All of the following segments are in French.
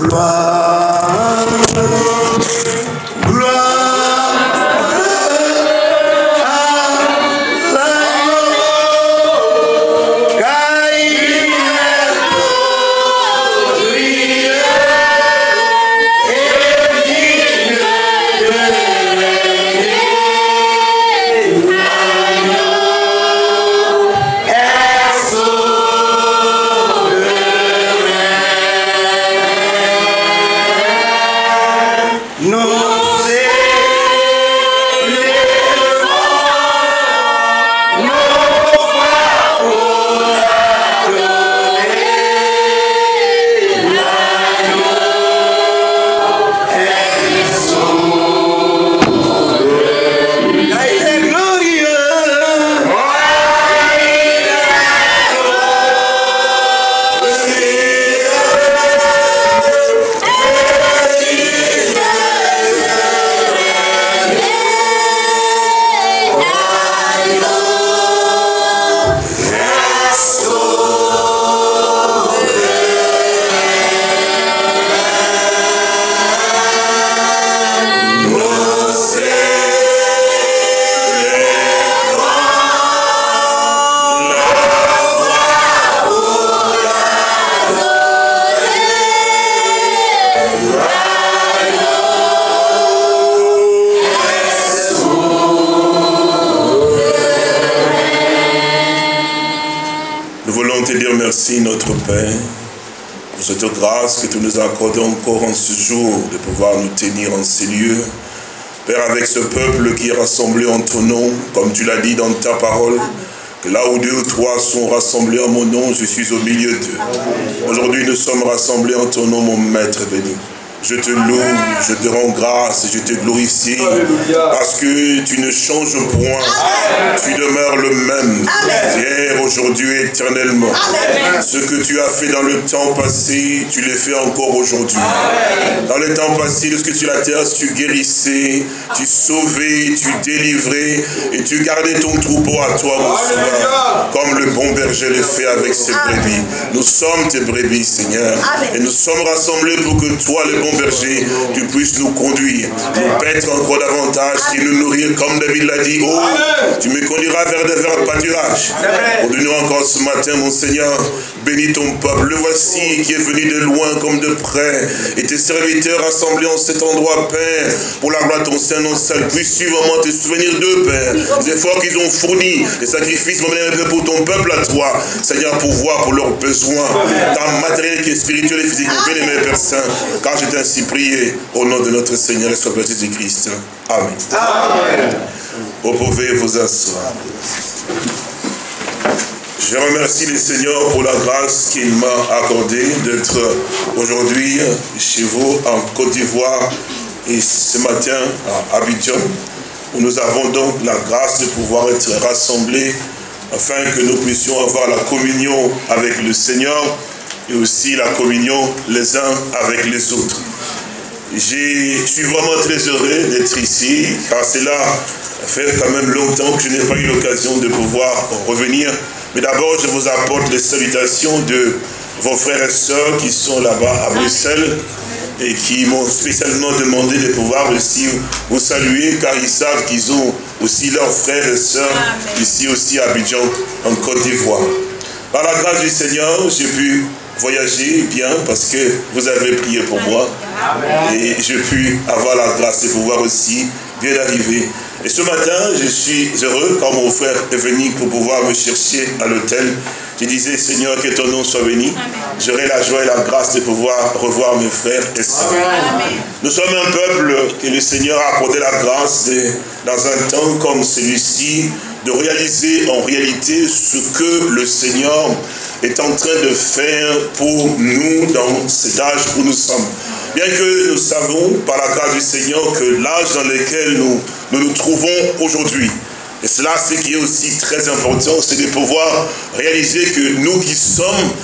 Gloire, gloire. Merci notre Père pour cette grâce que tu nous as accordée encore en ce jour de pouvoir nous tenir en ces lieux. Père, avec ce peuple qui est rassemblé en ton nom, comme tu l'as dit dans ta parole, que là où 2 ou 3 sont rassemblés en mon nom, je suis au milieu d'eux. Aujourd'hui, nous sommes rassemblés en ton nom, mon Maître béni. Je te loue, je te rends grâce, je te glorifie, parce que tu ne changes point, tu demeures le même, hier, aujourd'hui, éternellement. Ce que tu as fait dans le temps passé, tu le fais encore aujourd'hui. Dans le temps passé, lorsque tu la terre, tu guérissais, tu sauvais, tu délivrais, et tu gardais ton troupeau à toi, mon Seigneur, comme le bon berger le fait avec ses brebis. Nous sommes tes brebis, Seigneur, et nous sommes rassemblés pour que toi, le bon berger, tu puisses nous conduire, nous paître encore davantage et nous nourrir comme David l'a dit. Oh, tu me conduiras vers des verts pâturages. Conduis-nous encore ce matin, mon Seigneur. Bénis ton peuple. Le voici qui est venu de loin comme de près. Et tes serviteurs rassemblés en cet endroit, Père, pour la gloire de ton Saint-Nom seul. Puisses-tu vraiment te souvenir d'eux, Père. Les efforts qu'ils ont fournis, les sacrifices, mon bien-aimé, pour ton peuple à toi. Seigneur, pour voir pour leurs besoins, tant matériel que spirituel et physique. Bien-aimé, Père Saint, car je t'ai ainsi prié au nom de notre Seigneur et Sauveur Jésus-Christ. Amen. Amen. Vous pouvez vous asseoir. Je remercie le Seigneur pour la grâce qu'il m'a accordée d'être aujourd'hui chez vous en Côte d'Ivoire et ce matin à Abidjan, où nous avons donc la grâce de pouvoir être rassemblés afin que nous puissions avoir la communion avec le Seigneur et aussi la communion les uns avec les autres. Je suis vraiment très heureux d'être ici, car cela fait quand même longtemps que je n'ai pas eu l'occasion de pouvoir revenir. Mais d'abord, je vous apporte les salutations de vos frères et sœurs qui sont là-bas à Bruxelles et qui m'ont spécialement demandé de pouvoir aussi vous saluer, car ils savent qu'ils ont aussi leurs frères et sœurs ici aussi à Abidjan, en Côte d'Ivoire. Par la grâce du Seigneur, j'ai pu voyager bien parce que vous avez prié pour moi. Et j'ai pu avoir la grâce de pouvoir aussi bien arriver. Et ce matin, je suis heureux quand mon frère est venu pour pouvoir me chercher à l'hôtel. Je disais, Seigneur, que ton nom soit béni. J'aurai la joie et la grâce de pouvoir revoir mes frères et sœurs. Nous sommes un peuple que le Seigneur a accordé la grâce dans un temps comme celui-ci, de réaliser en réalité ce que le Seigneur est en train de faire pour nous dans cet âge où nous sommes. Bien que nous savons par la grâce du Seigneur que l'âge dans lequel nous trouvons aujourd'hui, et cela, ce qui est aussi très important, c'est de pouvoir réaliser que nous qui sommes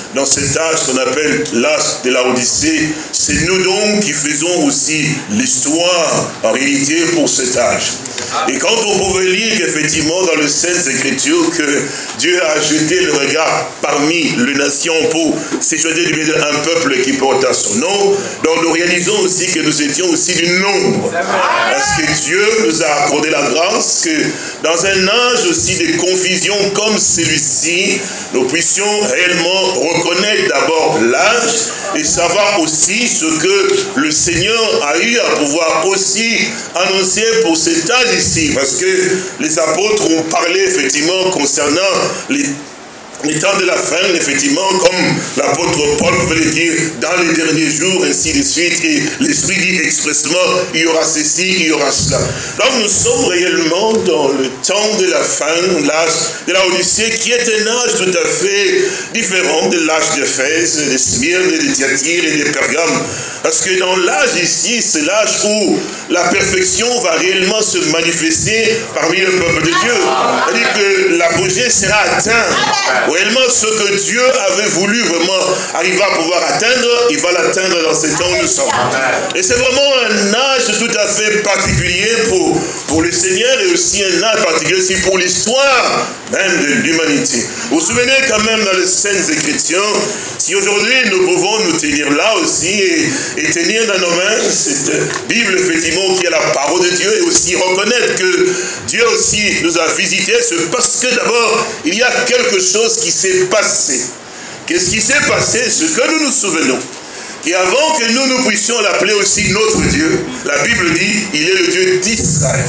dans cet âge qu'on appelle l'âge de la Odyssée, c'est nous donc qui faisons aussi l'histoire, en réalité, pour cet âge. Et quand on pouvait lire qu'effectivement, dans les Saintes Écritures, que Dieu a jeté le regard parmi les nations pour s'échoisir un peuple qui porte à son nom, donc nous réalisons aussi que nous étions aussi du nombre. Parce que Dieu nous a accordé la grâce que dans un âge aussi de confusion comme celui-ci, nous puissions réellement reconnaître d'abord l'âge et savoir aussi ce que le Seigneur a eu à pouvoir aussi annoncer pour cet âge ici. Parce que les apôtres ont parlé effectivement concernant les temps de la fin, effectivement, comme l'apôtre Paul veut le dire, dans les derniers jours, ainsi de suite, et l'Esprit dit expressement, il y aura ceci, il y aura cela. Donc nous sommes réellement dans le temps de la fin, l'âge de la Odyssée, qui est un âge tout à fait différent de l'âge d'Éphèse, de Smyrne, de Thyatire et de Pergame. Parce que dans l'âge ici, c'est l'âge où la perfection va réellement se manifester parmi le peuple de Dieu. C'est-à-dire que l'apogée sera atteint. Réellement, ce que Dieu avait voulu vraiment arriver à pouvoir atteindre, il va l'atteindre dans ce temps où nous sommes. Et c'est vraiment un âge tout à fait particulier pour le Seigneur et aussi un âge particulier aussi pour l'histoire même de l'humanité. Vous vous souvenez quand même dans les Saintes Écritures, si aujourd'hui nous pouvons nous tenir là aussi et tenir dans nos mains cette Bible effectivement qui est la parole de Dieu et aussi reconnaître que Dieu aussi nous a visités, c'est parce que d'abord il y a quelque chose qui s'est passé. Qu'est-ce qui s'est passé? Ce que nous nous souvenons. Et avant que nous puissions l'appeler aussi notre Dieu, la Bible dit, il est le Dieu d'Israël.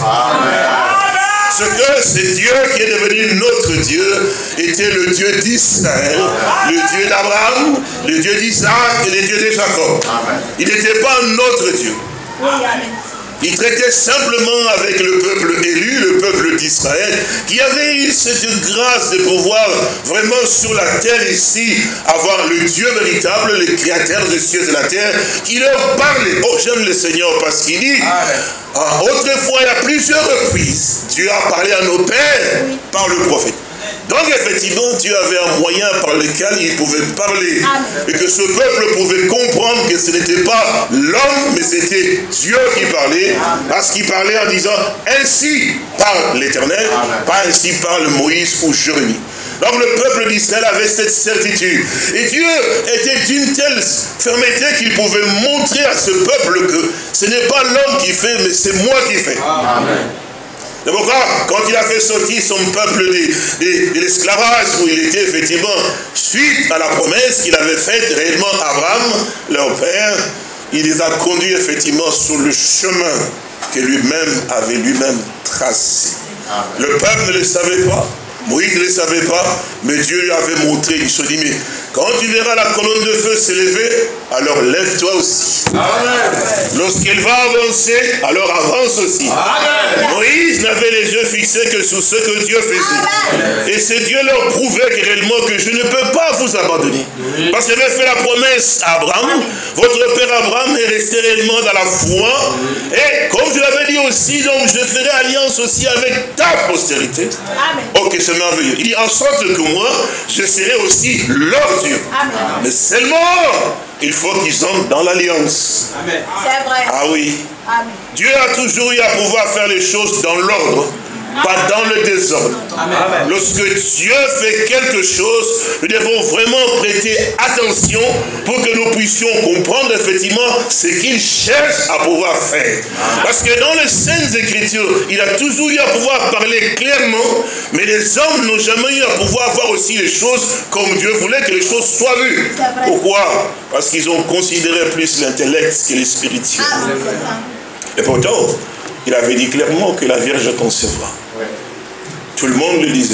Ce que ce Dieu qui est devenu notre Dieu était le Dieu d'Israël, le Dieu d'Abraham, le Dieu d'Isaac et le Dieu de Jacob. Il n'était pas notre Dieu. Il traitait simplement avec le peuple élu, le peuple d'Israël, qui avait eu cette grâce de pouvoir vraiment sur la terre ici, avoir le Dieu véritable, le créateur des cieux et de la terre, qui leur parlait. Oh, j'aime le Seigneur parce qu'il dit, autrefois, il y a plusieurs reprises, Dieu a parlé à nos pères par le prophète. Donc effectivement, Dieu avait un moyen par lequel il pouvait parler. Et que ce peuple pouvait comprendre que ce n'était pas l'homme, mais c'était Dieu qui parlait. Parce qu'il parlait en disant, ainsi parle l'Éternel, pas ainsi parle Moïse ou Jérémie. Donc le peuple d'Israël avait cette certitude. Et Dieu était d'une telle fermeté qu'il pouvait montrer à ce peuple que ce n'est pas l'homme qui fait, mais c'est moi qui fais. Amen. C'est pourquoi, quand il a fait sortir son peuple de l'esclavage, où il était effectivement, suite à la promesse qu'il avait faite réellement à Abraham, leur père, il les a conduits effectivement sur le chemin que lui-même avait tracé. Le peuple ne le savait pas, Moïse ne le savait pas, mais Dieu lui avait montré, il se dit, mais quand tu verras la colonne de feu s'élever, alors lève-toi aussi. Lorsqu'elle va avancer, alors avance aussi. Amen. Moïse n'avait les yeux fixés que sur ce que Dieu faisait. Amen. Et c'est Dieu leur prouvait réellement que je ne peux pas vous abandonner. Parce qu'il avait fait la promesse à Abraham. Votre père Abraham est resté réellement dans la foi. Et comme je l'avais dit aussi, donc je ferai alliance aussi avec ta postérité. Amen. Ok, c'est merveilleux. Il dit en sorte que moi, je serai aussi leur Dieu. Amen. Mais seulement, il faut qu'ils entrent dans l'alliance. C'est vrai. Ah oui. Amen. Dieu a toujours eu à pouvoir faire les choses dans l'ordre, pas dans le désordre. Amen. Lorsque Dieu fait quelque chose, nous devons vraiment prêter attention pour que nous puissions comprendre effectivement ce qu'il cherche à pouvoir faire. Parce que dans les Saintes Écritures, il a toujours eu à pouvoir parler clairement, mais les hommes n'ont jamais eu à pouvoir voir aussi les choses comme Dieu voulait que les choses soient vues. Pourquoi? Parce qu'ils ont considéré plus l'intellect que les spirituels. Et pourtant, il avait dit clairement que la Vierge concevra. Tout le monde le lisait.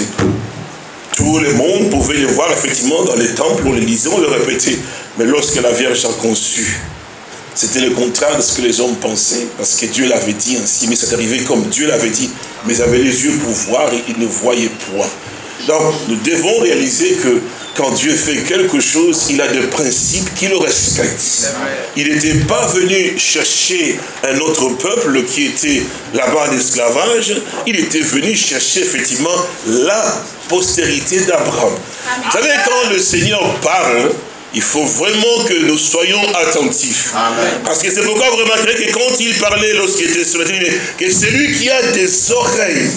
Tout le monde pouvait le voir effectivement dans les temples, on le lisait, on le répétait. Mais lorsque la Vierge a conçu, c'était le contraire de ce que les hommes pensaient, parce que Dieu l'avait dit ainsi, mais c'est arrivé comme Dieu l'avait dit, mais ils avaient les yeux pour voir et ils ne voyaient point. Donc, nous devons réaliser que quand Dieu fait quelque chose, il a des principes qu'il respecte. Il n'était pas venu chercher un autre peuple qui était là-bas en esclavage. Il était venu chercher effectivement la postérité d'Abraham. Vous savez, quand le Seigneur parle, il faut vraiment que nous soyons attentifs. Amen. Parce que c'est pourquoi vous remarquerez que quand il parlait, lorsqu'il était sur la terre, que celui qui a des oreilles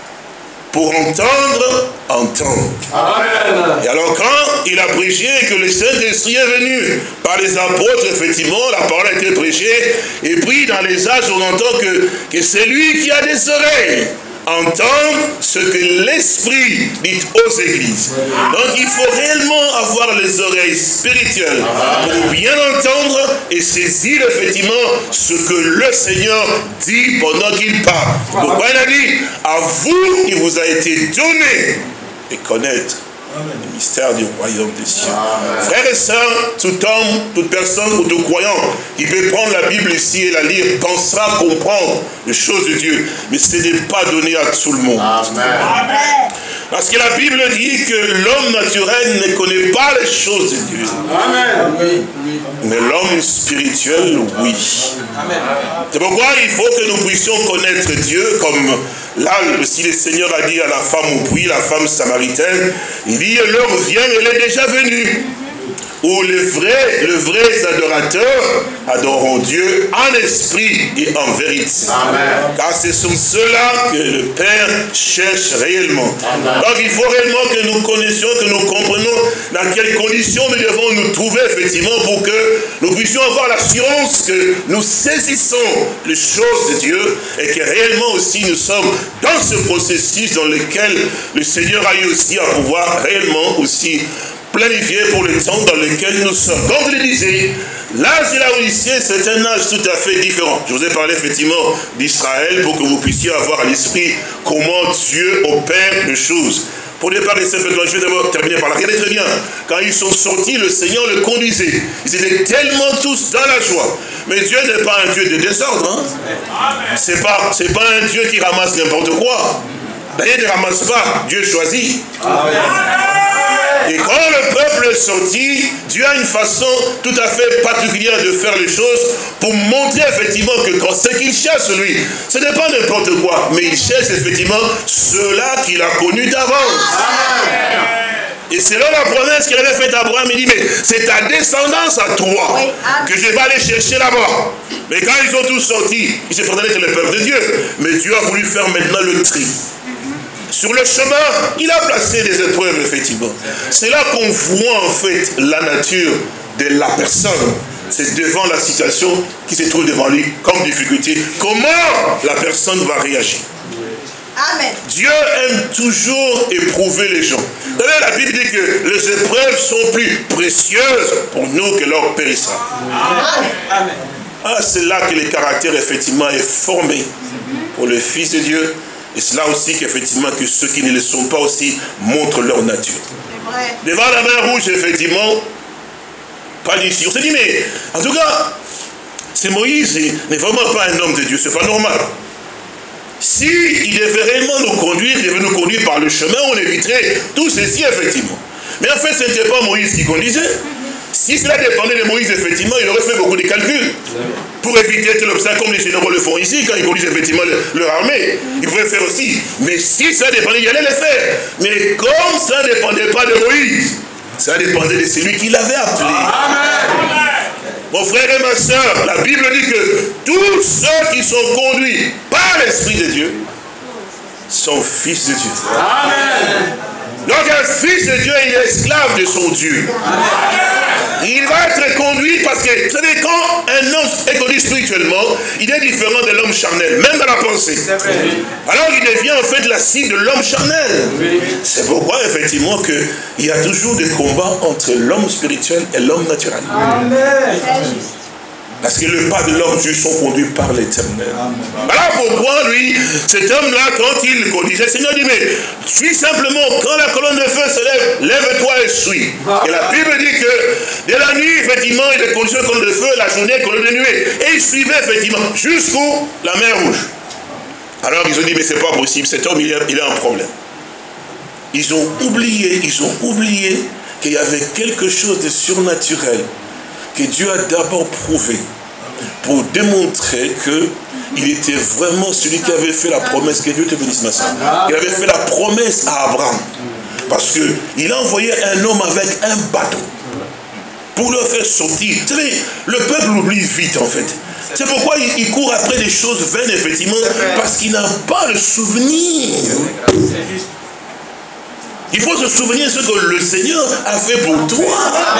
pour entendre, entendre. Amen. Et alors quand il a prêché, que le Saint-Esprit est venu par les apôtres, effectivement, la parole a été prêchée, et puis dans les âges, on entend que celui qui a des oreilles entendre ce que l'Esprit dit aux églises. Donc il faut réellement avoir les oreilles spirituelles pour bien entendre et saisir effectivement ce que le Seigneur dit pendant qu'il parle. Pourquoi il a dit, à vous, il vous a été donné de connaître le mystère du royaume des cieux. Frères et sœurs, tout homme, toute personne ou tout croyant qui peut prendre la Bible ici et la lire pensera comprendre les choses de Dieu. Mais ce n'est pas donné à tout le monde. Amen. Parce que la Bible dit que l'homme naturel ne connaît pas les choses de Dieu. Amen. Mais l'homme spirituel, oui. Amen. C'est pourquoi il faut que nous puissions connaître Dieu, comme là, si le Seigneur a dit à la femme au puits, la femme samaritaine, il dit, l'heure vient, elle est déjà venue, où les vrais adorateurs adoreront Dieu en esprit et en vérité. Amen. Car ce sont ceux-là que le Père cherche réellement. Amen. Donc il faut réellement que nous connaissions, que nous comprenions dans quelles conditions nous devons nous trouver effectivement pour que nous puissions avoir l'assurance que nous saisissons les choses de Dieu et que réellement aussi nous sommes dans ce processus dans lequel le Seigneur a eu aussi à pouvoir réellement aussi planifié pour le temps dans lequel nous sommes. Comme je le disais, l'âge de la Odyssée, c'est un âge tout à fait différent. Je vous ai parlé effectivement d'Israël pour que vous puissiez avoir à l'esprit comment Dieu opère les choses. Pour ne pas rester simplement, je vais d'abord terminer par là. Regardez très bien, quand ils sont sortis, le Seigneur le conduisait. Ils étaient tellement tous dans la joie. Mais Dieu n'est pas un Dieu de désordre. Hein? C'est pas un Dieu qui ramasse n'importe quoi. D'ailleurs, il ne ramasse pas. Dieu choisit. Amen. Et quand le peuple est sorti, Dieu a une façon tout à fait particulière de faire les choses pour montrer effectivement que quand ce qu'il cherche, lui, ce n'est pas n'importe quoi, mais il cherche effectivement ceux-là qu'il a connus d'avance. Et selon la promesse qu'il avait faite à Abraham, il dit, mais c'est ta descendance à toi que je vais aller chercher là-bas. Mais quand ils ont tous sorti, ils se prenaient que le peuple de Dieu. Mais Dieu a voulu faire maintenant le tri. Sur le chemin, il a placé des épreuves, effectivement. C'est là qu'on voit, en fait, la nature de la personne. C'est devant la situation qui se trouve devant lui comme difficulté. Comment la personne va réagir? Amen. Dieu aime toujours éprouver les gens. Vous savez, la Bible dit que les épreuves sont plus précieuses pour nous que leur périssable. Amen. Ah, c'est là que le caractère, effectivement, est formé pour le Fils de Dieu. Et c'est là aussi qu'effectivement, que ceux qui ne le sont pas aussi montrent leur nature. Devant la mer rouge, effectivement, pas d'ici. On s'est dit, mais en tout cas, c'est Moïse, il n'est vraiment pas un homme de Dieu, c'est pas normal. Si il devait réellement nous conduire, il devait nous conduire par le chemin, on éviterait tout ceci, effectivement. Mais en fait, ce n'était pas Moïse qui conduisait. Si cela dépendait de Moïse, effectivement, il aurait fait beaucoup de calculs pour éviter tout l'obstacle, comme les généraux le font ici, quand ils conduisent effectivement leur armée. Ils pouvaient faire aussi. Mais si ça dépendait, il allait le faire. Mais comme ça ne dépendait pas de Moïse, ça dépendait de celui qui l'avait appelé. Amen. Mon frère et ma soeur, la Bible dit que tous ceux qui sont conduits par l'Esprit de Dieu sont fils de Dieu. Amen. Donc un fils de Dieu, il est esclave de son Dieu. Amen. Il va être conduit parce que, vous savez, quand un homme est conduit spirituellement, il est différent de l'homme charnel, même dans la pensée. Alors il devient en fait la cible de l'homme charnel. C'est pourquoi effectivement il y a toujours des combats entre l'homme spirituel et l'homme naturel. Amen. Parce que le pas de l'homme juste sont conduits par l'Éternel. Voilà pourquoi lui, cet homme-là, quand il conduisait, le Seigneur dit, mais suis simplement, quand la colonne de feu se lève, lève-toi et suis. Et la Bible dit que, dès la nuit, effectivement, il est conduit colonne de feu, la journée, colonne de nuée. Et il suivait, effectivement, jusqu'où la mer rouge. Alors ils ont dit, mais c'est pas possible, cet homme, il a un problème. Ils ont oublié qu'il y avait quelque chose de surnaturel que Dieu a d'abord prouvé pour démontrer qu'il était vraiment celui qui avait fait la promesse. Que Dieu te bénisse, ma soeur. Il avait fait la promesse à Abraham. Parce qu'il a envoyé un homme avec un bâton pour le faire sortir. Vous savez, le peuple oublie vite en fait. C'est pourquoi il court après des choses vaines, effectivement, parce qu'il n'a pas le souvenir. Il faut se souvenir de ce que le Seigneur a fait pour toi.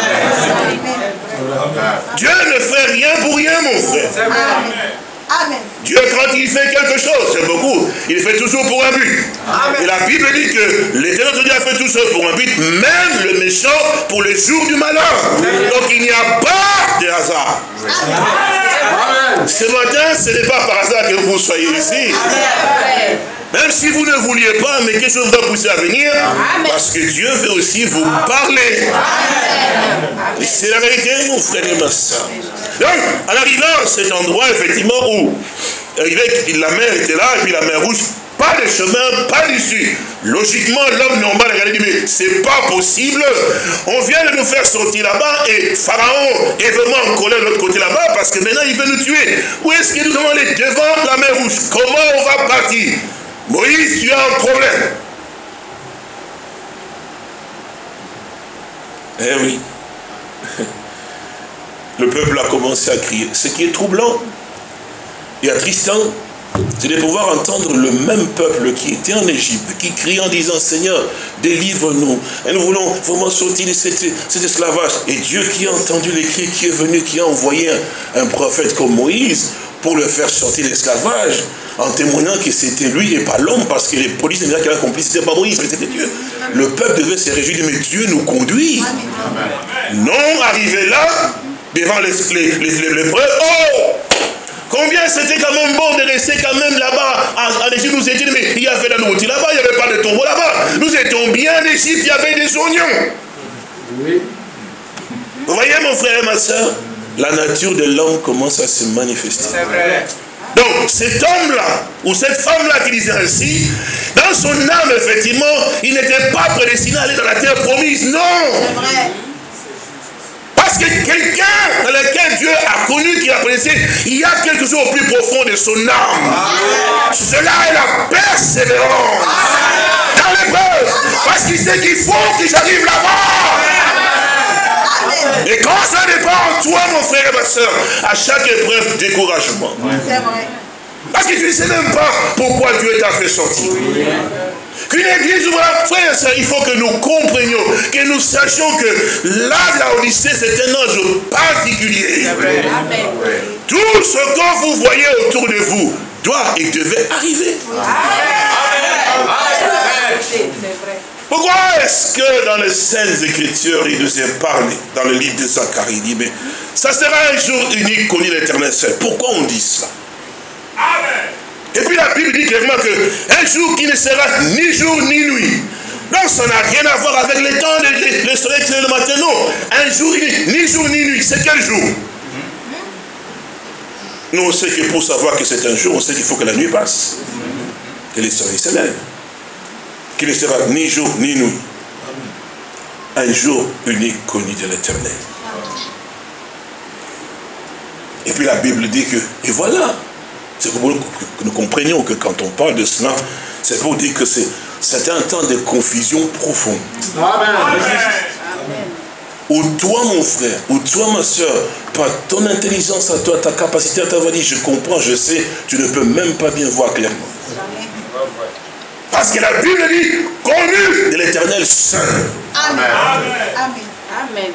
Dieu ne fait rien pour rien, mon frère. Amen. Dieu, quand il fait quelque chose, c'est beaucoup, il fait toujours pour un but. Amen. Et la Bible dit que l'Éternel Dieu a fait tout ça pour un but, même le méchant pour les jours du malheur. Donc il n'y a pas de hasard. Amen. Ce matin, ce n'est pas par hasard que vous soyez ici. Amen. Même si vous ne vouliez pas, mais quelque chose va pousser à venir, parce que Dieu veut aussi vous parler. Et c'est la vérité, mon frère et ma soeur. Donc, en arrivant à cet endroit, effectivement, où la mer était là, et puis la mer rouge, pas de chemin, pas d'issue. Logiquement, l'homme normal a regardé, mais c'est pas possible. On vient de nous faire sortir là-bas, et Pharaon est vraiment en colère de l'autre côté là-bas, parce que maintenant il veut nous tuer. Où est-ce que nous devons aller devant la mer rouge? Comment on va partir? Moïse, tu as un problème. Eh oui. Le peuple a commencé à crier. Ce qui est troublant et attristant, c'est de pouvoir entendre le même peuple qui était en Égypte, qui crie en disant, Seigneur, délivre-nous. Et nous voulons vraiment sortir de cet esclavage. Et Dieu qui a entendu les cris, qui est venu, qui a envoyé un prophète comme Moïse pour le faire sortir de l'esclavage, en témoignant que c'était lui et pas l'homme, parce que les polices qui a accompli, c'était pas Moïse, mais c'était Dieu. Le peuple devait se réjouir, mais Dieu nous conduit. Amen. Non, arrivé là, devant les preuves, oh! Combien c'était quand même bon de rester quand même là-bas en Égypte, nous étions, mais il y avait la nourriture là-bas, il n'y avait pas de tombeau là-bas. Nous étions bien en Égypte, il y avait des oignons. Oui. Vous voyez mon frère et ma soeur, la nature de l'homme commence à se manifester. C'est vrai. Donc cet homme-là, ou cette femme-là qui disait ainsi, dans son âme, effectivement, il n'était pas prédestiné à aller dans la terre promise. Non. C'est vrai. Parce que quelqu'un dans lequel Dieu a connu, qui a prédestiné, il y a quelque chose au plus profond de son âme. Amen. Cela est la persévérance. Amen. Dans l'épreuve. Parce qu'il sait qu'il faut que j'arrive là-bas. Et quand ça dépend en toi, mon frère et ma soeur, à chaque épreuve, découragement. C'est vrai. Parce que tu ne sais même pas pourquoi Dieu t'a fait sortir. Oui. Qu'une église, voilà, frère et soeur, il faut que nous comprenions, que nous sachions que l'âge de la Odyssée, c'est un âge particulier. Amen. Tout ce que vous voyez autour de vous doit et devait arriver. Amen. C'est vrai. Pourquoi est-ce que dans les Saintes Écritures, il nous est parlé, dans le livre de Zacharie, il dit, mais ça sera un jour unique connu l'Éternel seul. Pourquoi on dit cela? Amen. Et puis la Bible dit clairement qu'un jour qui ne sera ni jour ni nuit. Donc ça n'a rien à voir avec le temps, le soleil qui est le matin, non. Un jour unique, ni jour ni nuit. C'est quel jour? Nous on sait que pour savoir que c'est un jour, on sait qu'il faut que la nuit passe. Que le soleil se lève. Qu'il ne sera ni jour ni nuit. Un jour unique connu de l'Éternel. Et puis la Bible dit que, et voilà, c'est pour que nous comprenions que quand on parle de cela, c'est pour dire que c'est un temps de confusion profonde. Amen. Ou toi mon frère, ou toi ma soeur, par ton intelligence à toi, ta capacité à t'avoir dit, je comprends, je sais, tu ne peux même pas bien voir clairement. Parce que la Bible dit, connu de l'Éternel saint. Amen. Amen. Amen.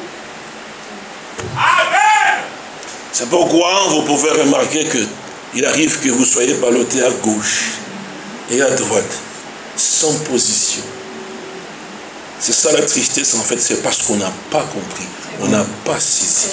Amen. C'est pourquoi vous pouvez remarquer qu'il arrive que vous soyez ballottés à gauche et à droite, sans position. C'est ça la tristesse en fait, c'est parce qu'on n'a pas compris, on n'a pas saisi.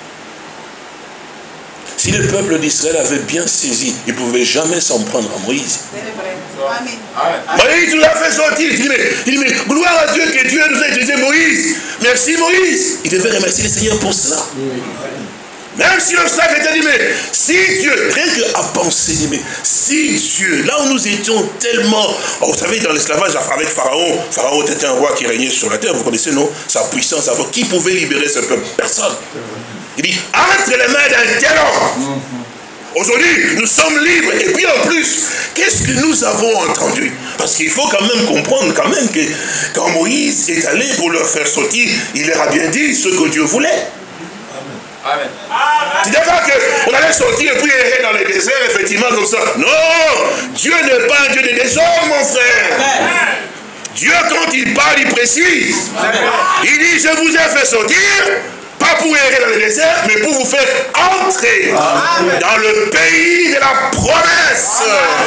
Si le peuple d'Israël avait bien saisi, il ne pouvait jamais s'en prendre à Moïse. Moïse nous l'a fait sortir. Il dit, mais gloire à Dieu que Dieu nous a utilisé Moïse. Merci Moïse. Il devait remercier le Seigneur pour cela. Même si l'obstacle était dit, mais si Dieu, rien qu'à penser, mais si Dieu, là où nous étions tellement, vous savez, dans l'esclavage avec Pharaon, Pharaon était un roi qui régnait sur la terre, vous connaissez, non? Sa puissance, qui pouvait libérer ce peuple? Personne. Il dit, entre les mains d'un tel homme. Aujourd'hui, nous sommes libres. Et puis en plus, qu'est-ce que nous avons entendu? Parce qu'il faut quand même comprendre quand même que quand Moïse est allé pour leur faire sortir, il leur a bien dit ce que Dieu voulait. Amen. Tu dis pas qu'on allait sortir et puis errer dans les déserts, effectivement, comme ça. Non! Dieu n'est pas un Dieu de désordre, mon frère. Amen. Dieu, quand il parle, il précise. Amen. Il dit, je vous ai fait sortir, pas pour errer dans le désert, mais pour vous faire entrer Amen. Dans le pays de la promesse.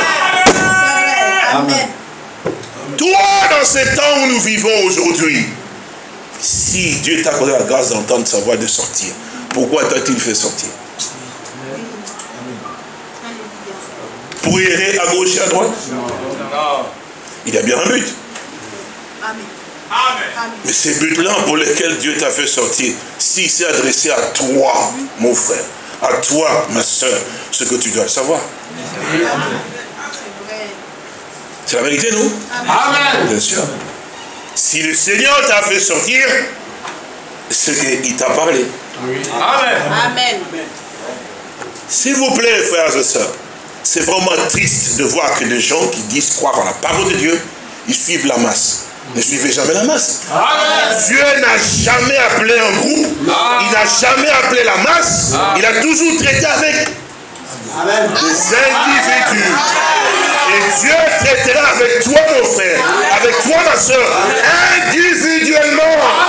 Amen. Amen. Toi, dans ce temps où nous vivons aujourd'hui, si Dieu t'a accordé la grâce d'entendre sa voix de sortir, pourquoi t'a-t-il fait sortir? Pour errer à gauche et à droite? Il y a bien un but. Mais ces buts-là pour lesquels Dieu t'a fait sortir, s'il s'est adressé à toi, mon frère, à toi, ma soeur, ce que tu dois savoir. C'est la vérité, non? Amen. Bien sûr. Si le Seigneur t'a fait sortir, c'est qu'il t'a parlé. Oui. Amen. Amen. S'il vous plaît, frères et sœurs, c'est vraiment triste de voir que des gens qui disent croire en la parole de Dieu, ils suivent la masse. Ne suivez jamais la masse. Amen. Dieu n'a jamais appelé un groupe, il n'a jamais appelé la masse, il a toujours traité avec Amen. Des individus. Et Dieu traitera avec toi, mon frère, avec toi, ma soeur, individuellement.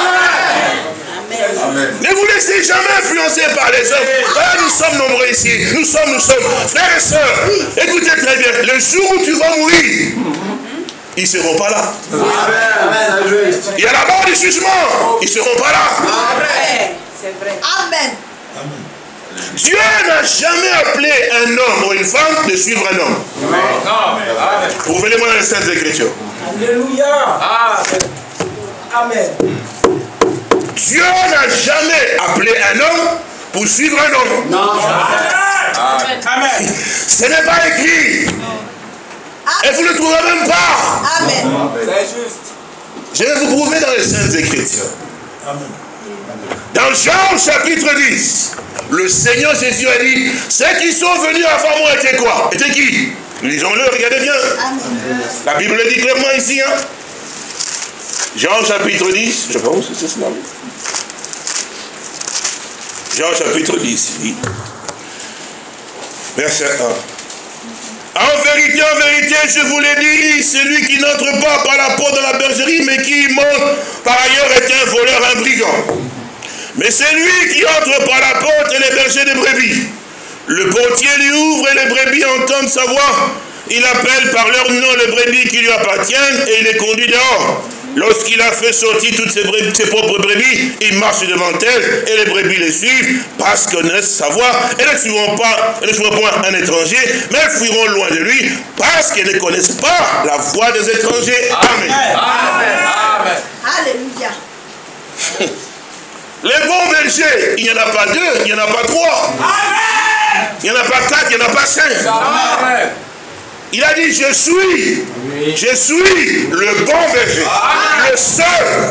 Amen. Ne vous laissez jamais influencer par les hommes. Ah, nous sommes nombreux ici. Nous sommes. Frères et sœurs, écoutez très bien. Le jour où tu vas mourir, ils ne seront pas là. Amen. Il y a la mort du jugement. Ils ne seront pas là. C'est vrai. Amen. Dieu n'a jamais appelé un homme ou une femme de suivre un homme. Prouvez-le-moi dans les Saintes Écritures. Alléluia. Amen. Dieu n'a jamais appelé un homme pour suivre un homme. Non. Amen. Ce n'est pas écrit. Et vous ne le trouverez même pas. Amen. C'est juste. Je vais vous prouver dans les Saintes Écritures. Amen. Dans Jean chapitre 10, le Seigneur Jésus a dit, ceux qui sont venus avant moi étaient quoi? Étaient qui? Lisons-le, regardez bien. Amen. La Bible le dit clairement ici. Hein? Jean chapitre 10, je pense que c'est cela. Jean chapitre 10, dit, verset 1. En vérité, je vous l'ai dit, celui qui n'entre pas par la porte de la bergerie, mais qui monte par ailleurs est un voleur, un brigand. Mais c'est lui qui entre par la porte et les bergers des brebis. Le portier lui ouvre et les brebis entendent sa voix. Il appelle par leur nom les brebis qui lui appartiennent et il les conduit dehors. Lorsqu'il a fait sortir toutes ses propres brebis, il marche devant elles et les brebis les suivent parce qu'elles connaissent sa voix. Elles ne suivront point un étranger, mais elles fuiront loin de lui parce qu'elles ne connaissent pas la voix des étrangers. Amen. Amen. Amen. Alléluia. Les bons bergers, il n'y en a pas deux, il n'y en a pas trois. Amen. Il n'y en a pas quatre, il n'y en a pas cinq. Amen. Il a dit, je suis le bon berger, le seul.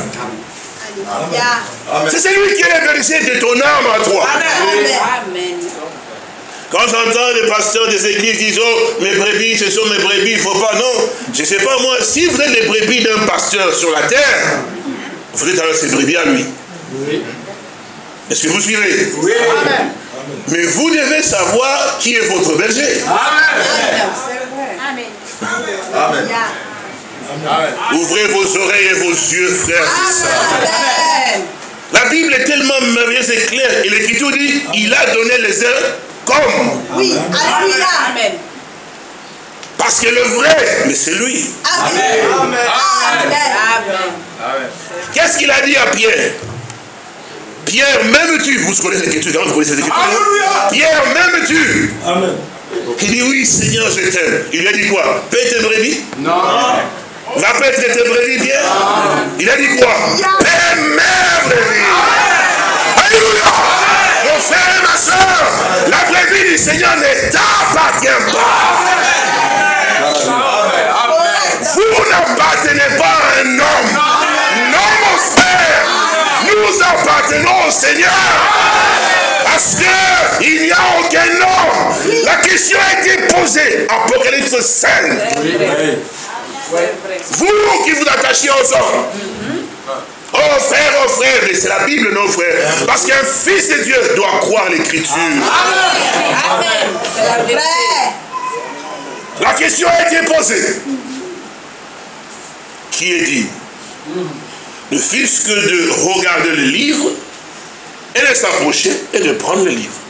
Amen. C'est celui qui est le berger de ton âme à toi. Amen. Quand j'entends les pasteurs des églises disent, oh, mes brebis, ce sont mes brebis, il ne faut pas, non. Je ne sais pas moi, si vous êtes les brebis d'un pasteur sur la terre, vous êtes alors ses brebis à lui. Oui. Est-ce que vous suivez? Oui. Amen. Mais vous devez savoir qui est votre berger. Amen. Amen. Amen. Amen. Ouvrez vos oreilles et vos yeux, frères et sœurs. La Bible est tellement merveilleuse et claire. Et l'Écriture dit, il a donné les uns comme. Oui. Alléluia. Amen. Parce que le vrai, mais c'est lui. Amen. Amen. Amen. Amen. Qu'est-ce qu'il a dit à Pierre? Pierre, m'aimes-tu? Vous connaissez l'Écriture, vous connaissez l'Écriture. Pierre, m'aimes-tu? Amen. Il dit oui, Seigneur, je t'aime. Il lui a dit quoi? Paie tes brebis? Non. Va paître tes brebis, Pierre? Il a dit quoi? Paie mes brebis. Alléluia. Mon frère et ma soeur, Seigneur ne t'appartient pas. Vous n'appartenez pas à un homme. Non, mon frère. Nous appartenons au Seigneur. Parce qu'il n'y a aucun homme. La question a été posée. Apocalypse 5. Vous qui vous attachez aux hommes. Oh frère, c'est la Bible, non frère. Parce qu'un fils de Dieu doit croire l'Écriture. Amen. C'est la vérité. La question a été posée. Qui est dit? Ne fût-ce que de regarder le livre et de s'approcher et de prendre le livre.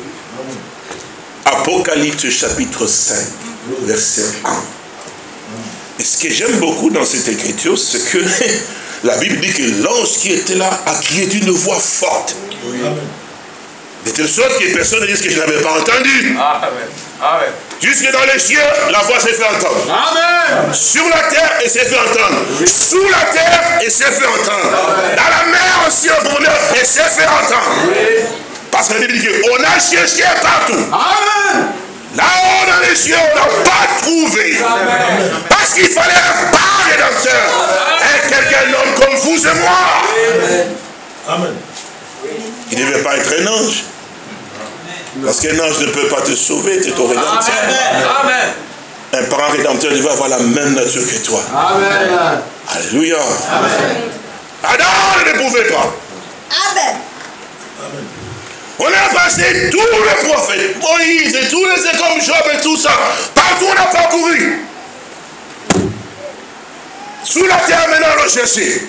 Apocalypse chapitre 5, verset 1. Et ce que j'aime beaucoup dans cette écriture, c'est que la Bible dit que l'ange qui était là a crié d'une voix forte. De telle sorte que personne ne dise que je n'avais pas entendu. Amen. Jusque dans les cieux, la voix s'est fait entendre. Amen. Sur la terre, elle s'est fait entendre. Sous la terre, elle s'est fait entendre. Dans la mer aussi, au bonheur, elle s'est fait entendre. Parce que la Bible dit qu'on a cherché partout. Amen. Là-haut dans les cieux, on n'a pas trouvé. Amen. Parce qu'il fallait un pas rédempteur. Et quelqu'un homme comme vous et moi. Amen. Il ne devait pas être un ange. Parce qu'un ange ne peut pas te sauver, tu es ton rédempteur. Amen. Un parent rédempteur devait avoir la même nature que toi. Amen. Alléluia. Amen. Adam ne pouvait pas. Amen. On a passé tous les prophètes, Moïse et tous les comme Job et tout ça. Partout on a parcouru. Sous la terre maintenant on l'a cherché.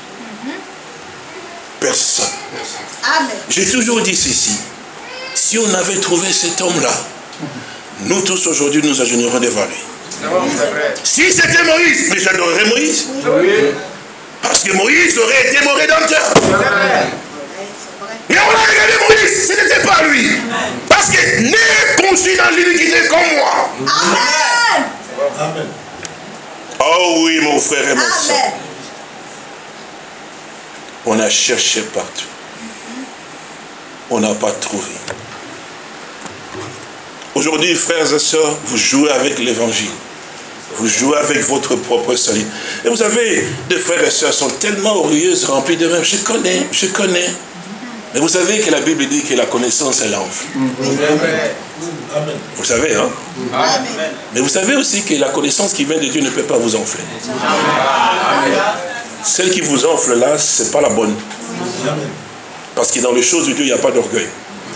Personne. Amen. J'ai toujours dit ceci. Si on avait trouvé cet homme-là, nous tous aujourd'hui nous agenouillerions devant lui. Si c'était Moïse, mais j'adorerais Moïse. Oui. Parce que Moïse aurait été mon rédempteur. Mais on a regardé Moïse, ce n'était pas lui. Parce que né conçu dans l'iniquité comme moi. Amen. Amen. Oh oui, mon frère et mon soeur. On a cherché partout. On n'a pas trouvé. Aujourd'hui, frères et sœurs, vous jouez avec l'évangile. Vous jouez avec votre propre salut. Et vous savez, des frères et sœurs sont tellement orgueilleux, remplis d'eux-mêmes. Je connais. Mais vous savez que la Bible dit que la connaissance, elle enfle. Amen. Vous savez, hein? Amen. Mais vous savez aussi que la connaissance qui vient de Dieu ne peut pas vous enfler. Amen. Celle qui vous enfle là, ce n'est pas la bonne. Amen. Parce que dans les choses de Dieu, il n'y a pas d'orgueil.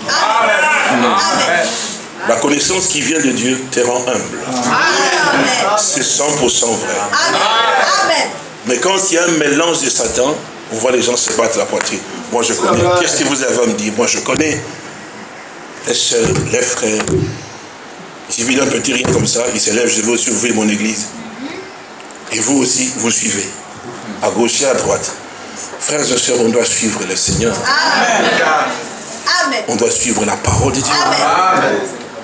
La connaissance qui vient de Dieu te rend humble. C'est 100% vrai. Amen. Mais quand il y a un mélange de Satan, on voit les gens se battre la poitrine. Moi je connais. Qu'est-ce que vous avez à me dire? Moi je connais. Les sœurs, les frères. Il suffit d'un petit rien comme ça, il se lève, je vais aussi ouvrir mon église. Et vous aussi, vous suivez. À gauche et à droite. Frères et sœurs, on doit suivre le Seigneur. Amen. On doit suivre la parole de Dieu. Amen.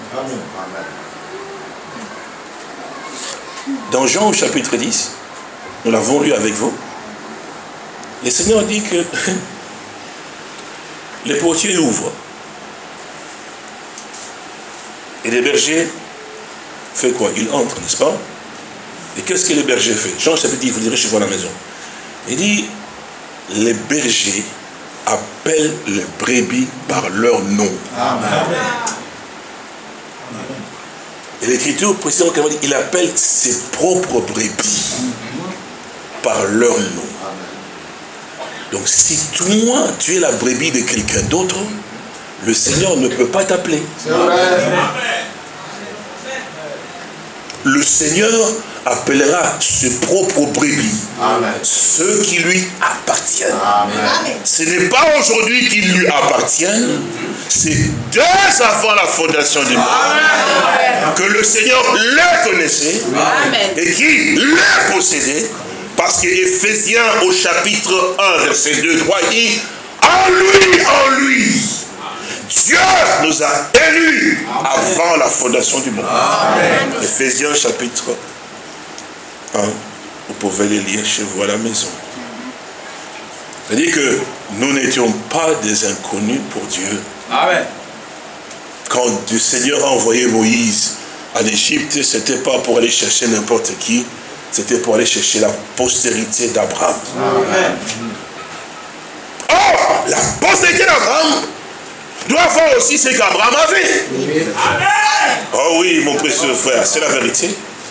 Dans Jean au chapitre 10, nous l'avons lu avec vous, le Seigneur dit que les portiers ouvrent. Et les bergers font quoi? Ils entrent, n'est-ce pas? Et qu'est-ce que les bergers font? Jean chapitre 10, vous direz chez vous à la maison. Il dit, les bergers appellent les brebis par leur nom. Amen. Et l'Écriture précisément, il appelle ses propres brebis par leur nom. Donc si toi, tu es la brebis de quelqu'un d'autre, le Seigneur ne peut pas t'appeler. Le Seigneur appellera ses propres brebis. Amen. Ceux qui lui appartiennent. Amen. Ce n'est pas aujourd'hui qu'ils lui appartiennent, c'est dès avant la fondation du monde que le Seigneur les connaissait. Amen. Et qui les possédait. Parce que Éphésiens au chapitre 1, verset 2, 3, il dit en lui, Dieu nous a élus avant la fondation du monde. Amen. Éphésiens chapitre 1, vous pouvez les lire chez vous à la maison. C'est-à-dire que nous n'étions pas des inconnus pour Dieu. Amen. quand le Seigneur a envoyé Moïse en Égypte, ce n'était pas pour aller chercher n'importe qui, c'était pour aller chercher la postérité d'Abraham. Or, la postérité d'Abraham doit avoir aussi ce qu'Abraham avait. Oh oui, mon précieux frère, c'est la vérité.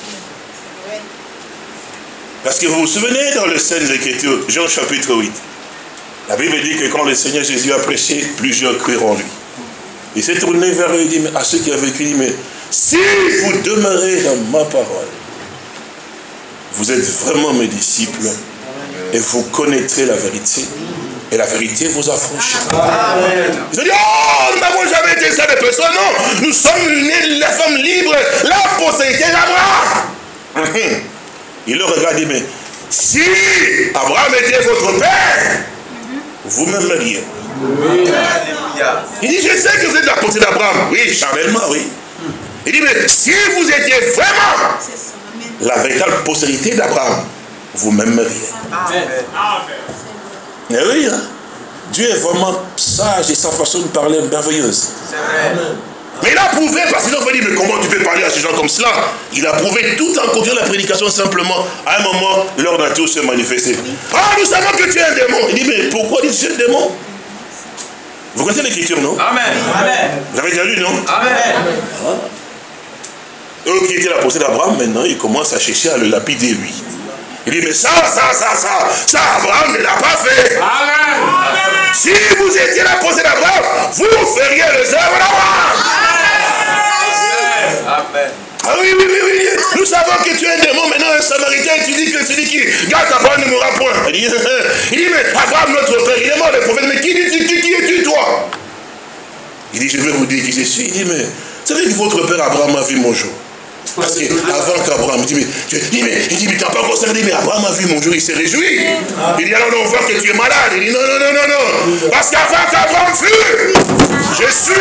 Parce que vous vous souvenez dans le Saintes Écritures, Jean chapitre 8, la Bible dit que quand le Seigneur Jésus a prêché, plusieurs crurent en lui. Il s'est tourné vers eux et dit, à ceux qui avaient vécu, il dit, mais si vous demeurez dans ma parole, vous êtes vraiment mes disciples et vous connaîtrez la vérité. Et la vérité vous affranchira. Ils ont dit, oh, nous n'avons jamais été ça de personne. Non, nous sommes nés les femmes libres, la postérité d'Abraham. Il le regarde et dit, mais si Abraham était votre père, vous m'aimeriez. Il dit, je sais que vous êtes la postérité d'Abraham. Oui, charnellement, oui. Il dit, mais si vous étiez vraiment la véritable postérité d'Abraham, vous m'aimeriez. Mais oui, hein? Dieu est vraiment sage et sa façon de parler est merveilleuse. Mais il a prouvé, parce qu'ils ont dit, mais comment tu peux parler à ces gens comme cela? Il a prouvé tout en continuant la prédication simplement. À un moment, leur nature s'est manifestée. Ah, nous savons que tu es un démon. Il dit, mais pourquoi tu es un démon? Vous connaissez l'écriture, non? Amen. Vous avez déjà lu, non? Amen. Eux qui étaient la postérité d'Abraham, maintenant, ils commencent à chercher à le lapider, lui. Il dit, mais ça, Abraham ne l'a pas fait. Amen. Si vous étiez la postérité d'Abraham, vous feriez les œuvres d'Abraham. Amen. Ah oui, nous savons que tu es un démon, maintenant un Samaritain, tu dis que celui qui garde Abraham ne mourra point. Il dit, mais Abraham, notre père, il est mort, le prophète, mais qui es-tu, toi? Il dit, je vais vous dire qui je suis. Il dit, mais vous savez que votre père Abraham a vu mon jour. Parce qu'avant qu'Abraham, il dit, mais tu n'as pas concerné, mais Abraham a vu mon jour, il s'est réjoui. Il dit, alors on voit que tu es malade. Il dit, non. Parce qu'avant qu'Abraham fût, je suis.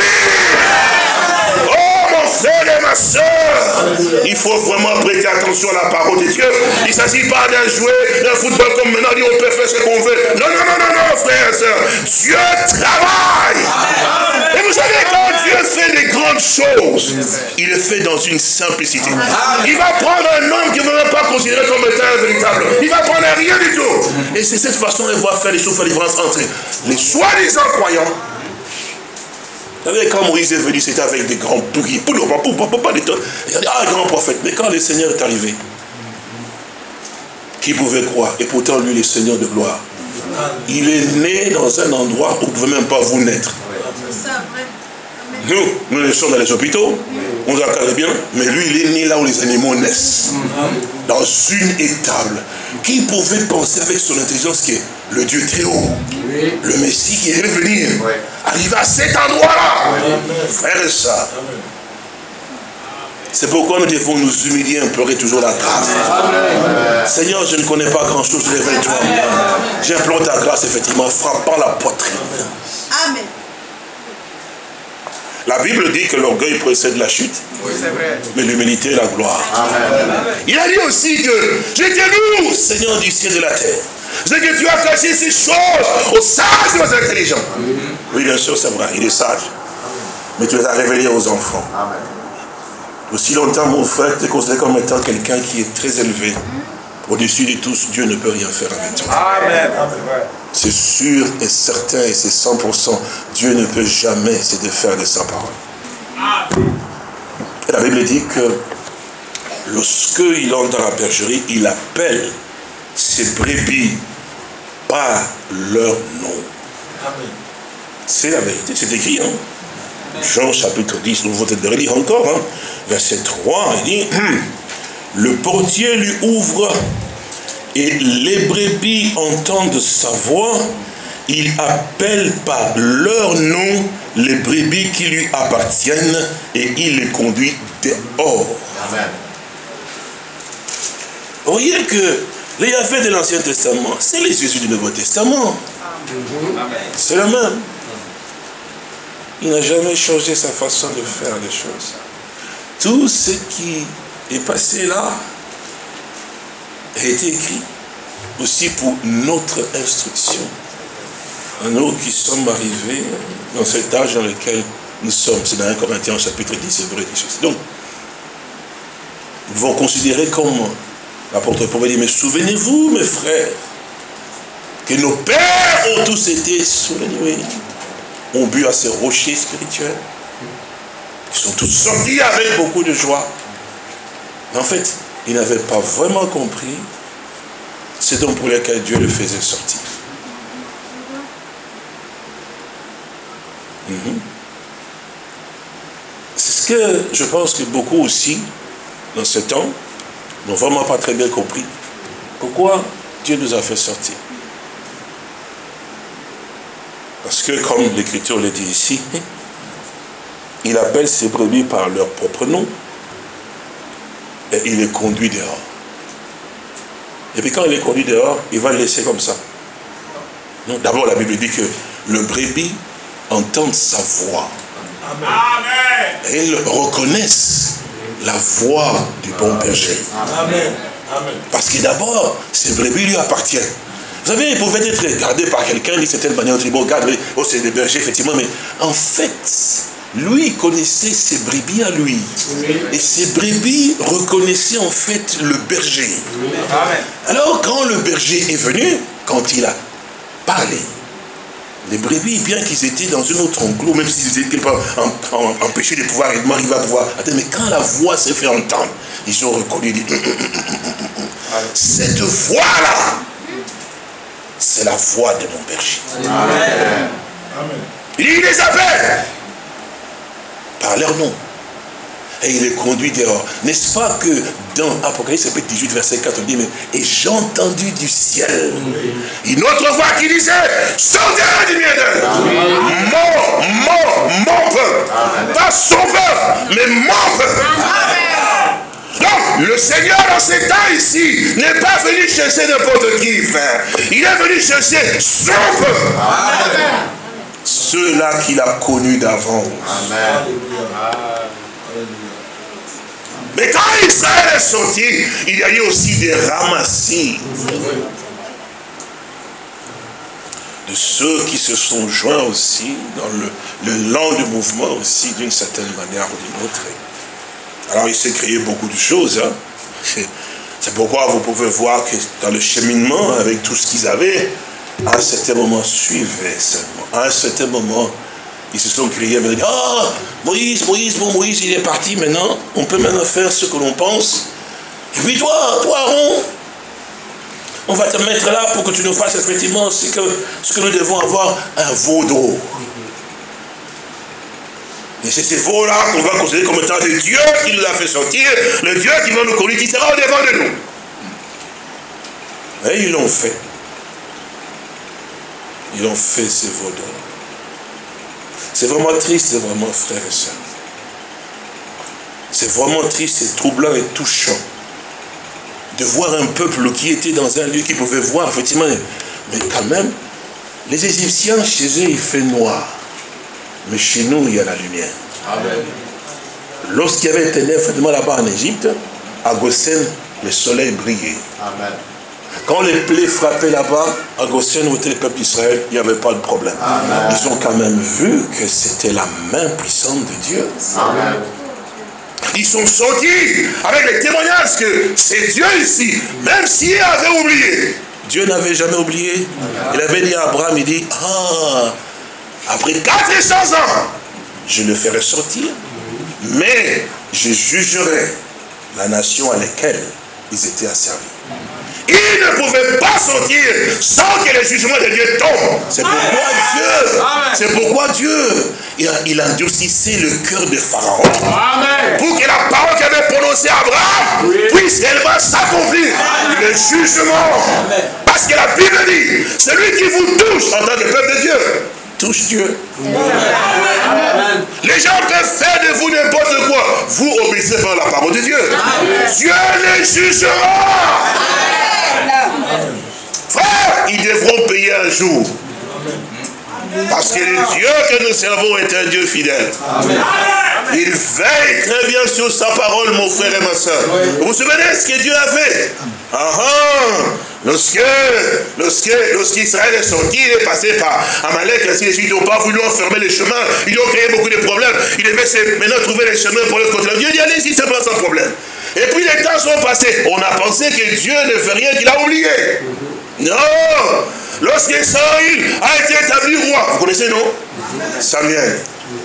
Oh mon frère et ma soeur, il faut vraiment prêter attention à la parole de Dieu. Il ne s'agit pas d'un jouet, d'un football comme maintenant, on peut faire ce qu'on veut. Non, frère et soeur. Dieu travaille. Et vous savez, quand Dieu fait des grandes choses, il le fait dans une simplicité. Il va prendre un homme qui ne va pas considérer comme étant un véritable. Il va prendre rien du tout. Et c'est cette façon qu'il va faire les choses, faire la différence entre les soi-disant croyants. Vous savez, quand Moïse est venu, c'était avec des grands bouillis. Pas des tonnes. Il a dit, ah, grand prophète. Mais quand le Seigneur est arrivé, qui pouvait croire? Et pourtant, lui, le Seigneur de gloire, il est né dans un endroit où vous ne pouvez même pas vous naître. Nous sommes dans les hôpitaux, on nous encadre bien, mais lui, il est né là où les animaux naissent. Dans une étable. Qui pouvait penser avec son intelligence que le Dieu très haut, le Messie qui devait venir, arriver à cet endroit-là? Frère et sœurs. C'est pourquoi nous devons nous humilier, implorer toujours la grâce. Seigneur, je ne connais pas grand-chose, révèle-toi. J'implore ta grâce, effectivement, frappant la poitrine. Amen. La Bible dit que l'orgueil précède la chute, mais l'humilité la gloire. Amen. Il a dit aussi que j'étais lourd, Seigneur du ciel et de la terre. C'est que tu as caché ces choses aux sages et aux intelligents. Oui, bien sûr, c'est vrai, il est sage. Mais tu les as révélés aux enfants. Amen. Aussi longtemps, mon frère, tu es considéré comme étant quelqu'un qui est très élevé. Au-dessus de tous, Dieu ne peut rien faire avec toi. Amen. C'est sûr et certain et c'est 100%. Dieu ne peut jamais se défaire de sa parole. Et la Bible dit que lorsqu'il entre dans la bergerie, il appelle ses brebis par leur nom. C'est la vérité, c'est écrit. Jean chapitre 10, nous allons le lire encore. Verset 3, il dit... Le portier lui ouvre et les brebis entendent sa voix. Il appelle par leur nom les brebis qui lui appartiennent et il les conduit dehors. Amen. Vous voyez que les Yahvé de l'Ancien Testament, c'est les Jésus du Nouveau Testament. C'est le même. Il n'a jamais changé sa façon de faire les choses. Tout ce qui est passé là a été écrit aussi pour notre instruction. Nous qui sommes arrivés dans cet âge dans lequel nous sommes, c'est dans 1 Corinthiens chapitre 10, c'est vrai, des choses. Donc, nous devons considérer comme l'apôtre Paul dit, mais souvenez-vous, mes frères, que nos pères ont tous été sous la nuée, ont bu à ces rochers spirituels, ils sont tous sortis avec beaucoup de joie. Mais en fait, ils n'avaient pas vraiment compris ce dont pour lequel Dieu le faisait sortir. C'est ce que je pense que beaucoup aussi, dans ce temps, n'ont vraiment pas très bien compris. Pourquoi Dieu nous a fait sortir? Parce que, comme l'Écriture le dit ici, il appelle ses brebis par leur propre nom et il les conduit dehors. Et puis quand il les conduit dehors, il va les laisser comme ça. D'abord, la Bible dit que le brebis entend sa voix. Amen. Et ils reconnaissent la voix du bon berger. Amen. Amen. Parce que d'abord, ces brebis lui appartiennent. Vous savez, ils pouvaient être gardés par quelqu'un, d'une certaine manière, on dit, bon, regarde, oh, c'est des bergers, effectivement, mais en fait, lui, il connaissait ses brebis à lui. Oui. Et ses brebis reconnaissaient en fait le berger. Oui. Alors, quand le berger est venu, quand il a parlé, les brebis, bien qu'ils étaient dans un autre enclos, même s'ils étaient quelque part empêchés de pouvoir arriver à pouvoir attendre, mais quand la voix s'est fait entendre, ils ont reconnu, dit, cette voix-là, c'est la voix de mon berger. Amen. Il les appelle par leur nom. Et il les conduit dehors. N'est-ce pas que dans Apocalypse chapitre 18, verset 4, on dit, mais et j'ai entendu du ciel une autre voix qui disait, sortez du milieu d'eux. Mon peuple. Pas son peuple, mais mon peuple. Donc, le Seigneur, dans ces temps ici, n'est pas venu chercher n'importe qui, frère. Il est venu chercher son peuple. Ceux-là qu'il a connus d'avance. Mais quand Israël est sorti, il y a eu aussi des ramassis de ceux qui se sont joints aussi dans le lent du mouvement aussi, d'une certaine manière ou d'une autre. Alors il s'est créé beaucoup de choses. C'est pourquoi vous pouvez voir que dans le cheminement, avec tout ce qu'ils avaient, à un certain moment, suivaient seulement. À un certain moment, ils se sont criés, mais dit, ah, Moïse, il est parti maintenant, on peut maintenant faire ce que l'on pense. Et puis toi, Aaron, on va te mettre là pour que tu nous fasses effectivement ce que nous devons avoir, un veau d'eau. Et c'est ces veaux-là qu'on va considérer comme étant le Dieu qui nous a fait sortir, le Dieu qui va nous conduire, qui sera au devant de nous. Et ils l'ont fait. Ils ont fait ces veaux d'or. C'est vraiment triste, c'est vraiment, frères et sœurs. C'est vraiment triste, c'est troublant et touchant de voir un peuple qui était dans un lieu qui pouvait voir, effectivement, mais quand même, les Égyptiens, chez eux, il fait noir. Mais chez nous, il y a la lumière. Amen. Lorsqu'il y avait ténèbres, effectivement, là-bas en Égypte, à Goshen, le soleil brillait. Amen. Quand les plaies frappaient là-bas, à Goshen, où était le peuple d'Israël, il n'y avait pas de problème. Amen. Ils ont quand même vu que c'était la main puissante de Dieu. Amen. Ils sont sortis avec les témoignages que c'est Dieu ici, même s'il avait oublié. Dieu n'avait jamais oublié. Amen. Il avait dit à Abraham, il dit, ah, après 400 ans, je le ferai sortir, mais je jugerai la nation à laquelle ils étaient asservis. Ils ne pouvaient pas sortir sans que le jugement de Dieu tombe. C'est pourquoi Dieu, il endurcissait le cœur de Pharaon. Amen. Pour que la parole qu'il avait prononcée à Abraham puisse réellement s'accomplir. Le jugement. Amen. Parce que la Bible dit, celui qui vous touche en tant que peuple de Dieu, touche Dieu. Amen. Les gens peuvent faire de vous n'importe quoi. Vous obéissez par la parole de Dieu. Amen. Dieu les jugera. Amen. Frère, ils devront payer un jour. Amen. Parce que le Dieu que nous servons est un Dieu fidèle. Amen. Il veille très bien sur sa parole, mon frère et ma soeur. Vous vous souvenez de ce que Dieu a fait? Lorsqu'Israël est sorti, il est passé par Amalek, ainsi les Juifs n'ont pas voulu enfermer les chemins, ils ont créé beaucoup de problèmes. Il devait maintenant trouver les chemins pour le côté. Dieu dit, allez-y, c'est pas sans problème. Et puis les temps sont passés. On a pensé que Dieu ne fait rien, qu'il a oublié. Non! Lorsque Saül a été établi roi, vous connaissez, non? Samuel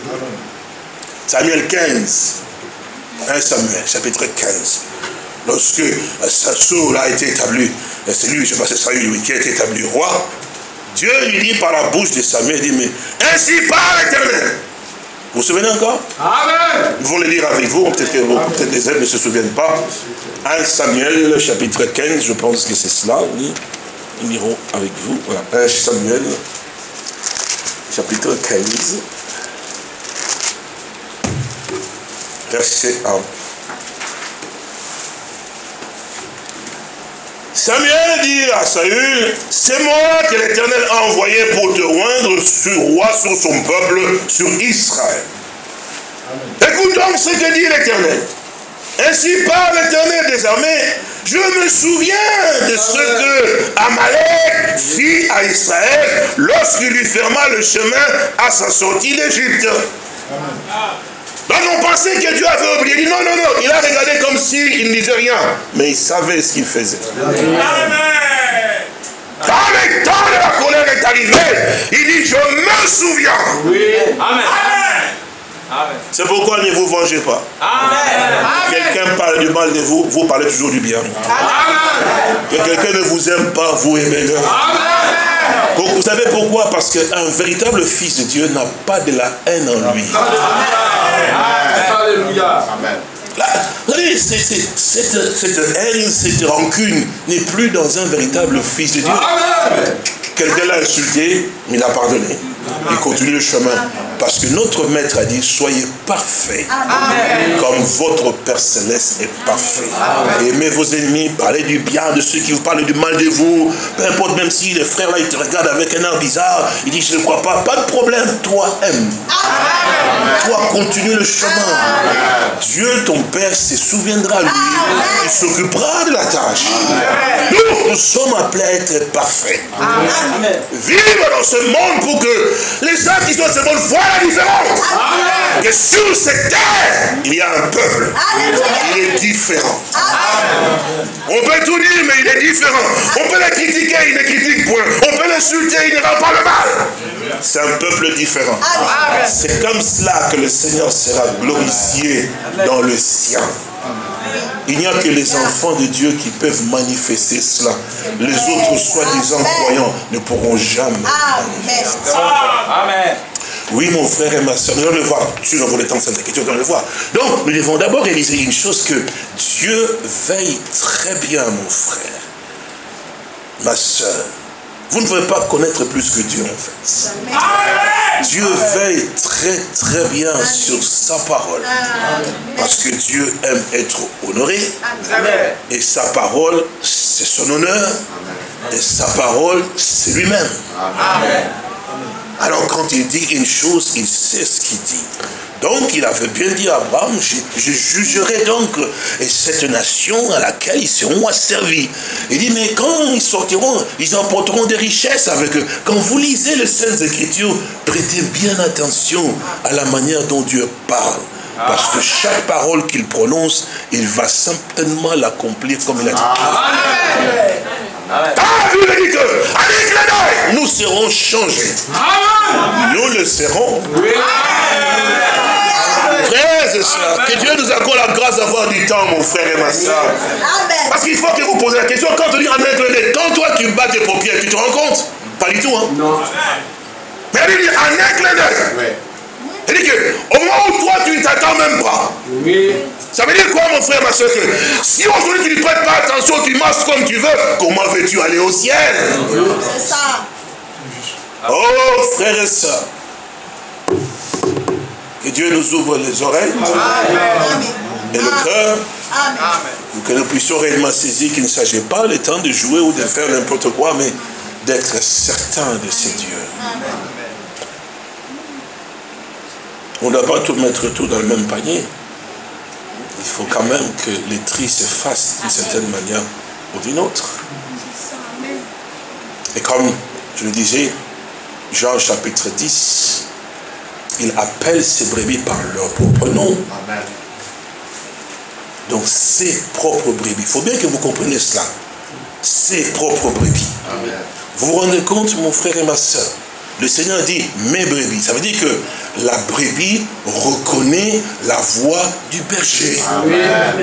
15. 1 Samuel, chapitre 15. Lorsque Saül a été établi, c'est lui, je sais pas, c'est Saül, lui, qui a été établi roi, Dieu lui dit par la bouche de Samuel, il dit, mais ainsi parle l'Éternel. Vous vous souvenez encore? Amen. Nous allons le lire avec vous, peut-être que les élèves ne se souviennent pas. 1 Samuel, chapitre 15, je pense que c'est cela, oui. Nous lirons avec vous. Voilà. 1 Samuel, chapitre 15, verset 1. Samuel dit à Saül, c'est moi que l'Éternel a envoyé pour te oindre roi sur son peuple, sur Israël. Amen. Écoute donc ce que dit l'Éternel. Ainsi parle l'Éternel des armées, je me souviens de ce que Amalek fit à Israël lorsqu'il lui ferma le chemin à sa sortie d'Égypte. Donc on pensait que Dieu avait oublié. Il dit non, il a regardé comme s'il ne disait rien. Mais il savait ce qu'il faisait. Amen. Quand le temps de la colère est arrivé, il dit je me souviens. Oui. Amen. C'est pourquoi ne vous vengez pas. Amen. Quelqu'un parle du mal de vous, vous parlez toujours du bien. Amen. Que quelqu'un ne vous aime pas, vous aimez-le. Donc, vous savez pourquoi? Parce qu'un véritable fils de Dieu n'a pas de la haine en lui. Alléluia. Amen. Cette haine, cette rancune n'est plus dans un véritable fils de Dieu. Quelqu'un l'a insulté, mais il a pardonné. Il continue le chemin. Parce que notre maître a dit, soyez parfaits. Comme votre Père Céleste est parfait. Aimez vos ennemis, parlez du bien de ceux qui vous parlent du mal de vous. Peu importe, même si les frères là, ils te regardent avec un air bizarre, ils disent, je ne crois pas. Pas de problème, toi aime. Toi continue le chemin. Dieu, ton Père, se souviendra lui. Il s'occupera de la tâche. Nous sommes appelés à être parfaits. Vivre dans ce monde pour que les gens qui sont dans ce monde voient la différence. Amen. Que sur cette terre, il y a un peuple. Amen. Il est différent. Amen. On peut tout dire, mais il est différent. On peut le critiquer, il ne critique point. On peut l'insulter, il ne rend pas le mal. C'est un peuple différent. C'est comme cela que le Seigneur sera glorifié dans le ciel. Il n'y a que les enfants de Dieu qui peuvent manifester cela. Les autres, soi-disant croyants, ne pourront jamais manifester. Amen. Oui, mon frère et ma soeur, nous allons le voir. Sur le temps de cette écriture, nous allons le voir. Donc, nous devons d'abord réaliser une chose, que Dieu veille très bien, mon frère, ma soeur. Vous ne pouvez pas connaître plus que Dieu, en fait. Dieu veille très très bien sur sa parole. Parce que Dieu aime être honoré. Et sa parole, c'est son honneur. Et sa parole, c'est lui-même. Alors quand il dit une chose, il sait ce qu'il dit. Donc il avait bien dit à Abraham, je jugerai donc cette nation à laquelle ils seront asservis. Il dit, mais quand ils sortiront, ils emporteront des richesses avec eux. Quand vous lisez les Saintes Écritures, prêtez bien attention à la manière dont Dieu parle. Parce que chaque parole qu'il prononce, il va certainement l'accomplir comme il a dit. Dieu dit que, avec le nous serons changés. Nous le serons. Frères et sœurs, que Dieu nous accorde la grâce d'avoir du temps, mon frère et ma soeur. Parce qu'il faut que vous posez la question, quand on dit en incliné, quand toi tu bats tes paupières, tu te rends compte? Pas du tout, hein? Non. Mais il dit en incliné. Il dit qu'au moment où toi tu ne t'attends même pas. Oui. Ça veut dire quoi, mon frère, ma soeur? Que si aujourd'hui tu ne prêtes pas attention, tu marches comme tu veux, comment veux-tu aller au ciel? C'est ça. Oh, frères et sœurs, que Dieu nous ouvre les oreilles et le cœur, pour que nous puissions réellement saisir qu'il ne s'agit pas le temps de jouer ou de faire n'importe quoi, mais d'être certain de ces dieux. On ne doit pas tout mettre tout dans le même panier. Il faut quand même que les tris se fassent d'une certaine manière ou d'une autre. Et comme je le disais, Jean chapitre 10, il appelle ses brebis par leur propre nom. Amen. Donc ses propres brebis. Il faut bien que vous compreniez cela. Ses propres brebis. Amen. Vous vous rendez compte, mon frère et ma soeur? Le Seigneur dit mes brebis. Ça veut dire que la brebis reconnaît la voix du berger. Amen.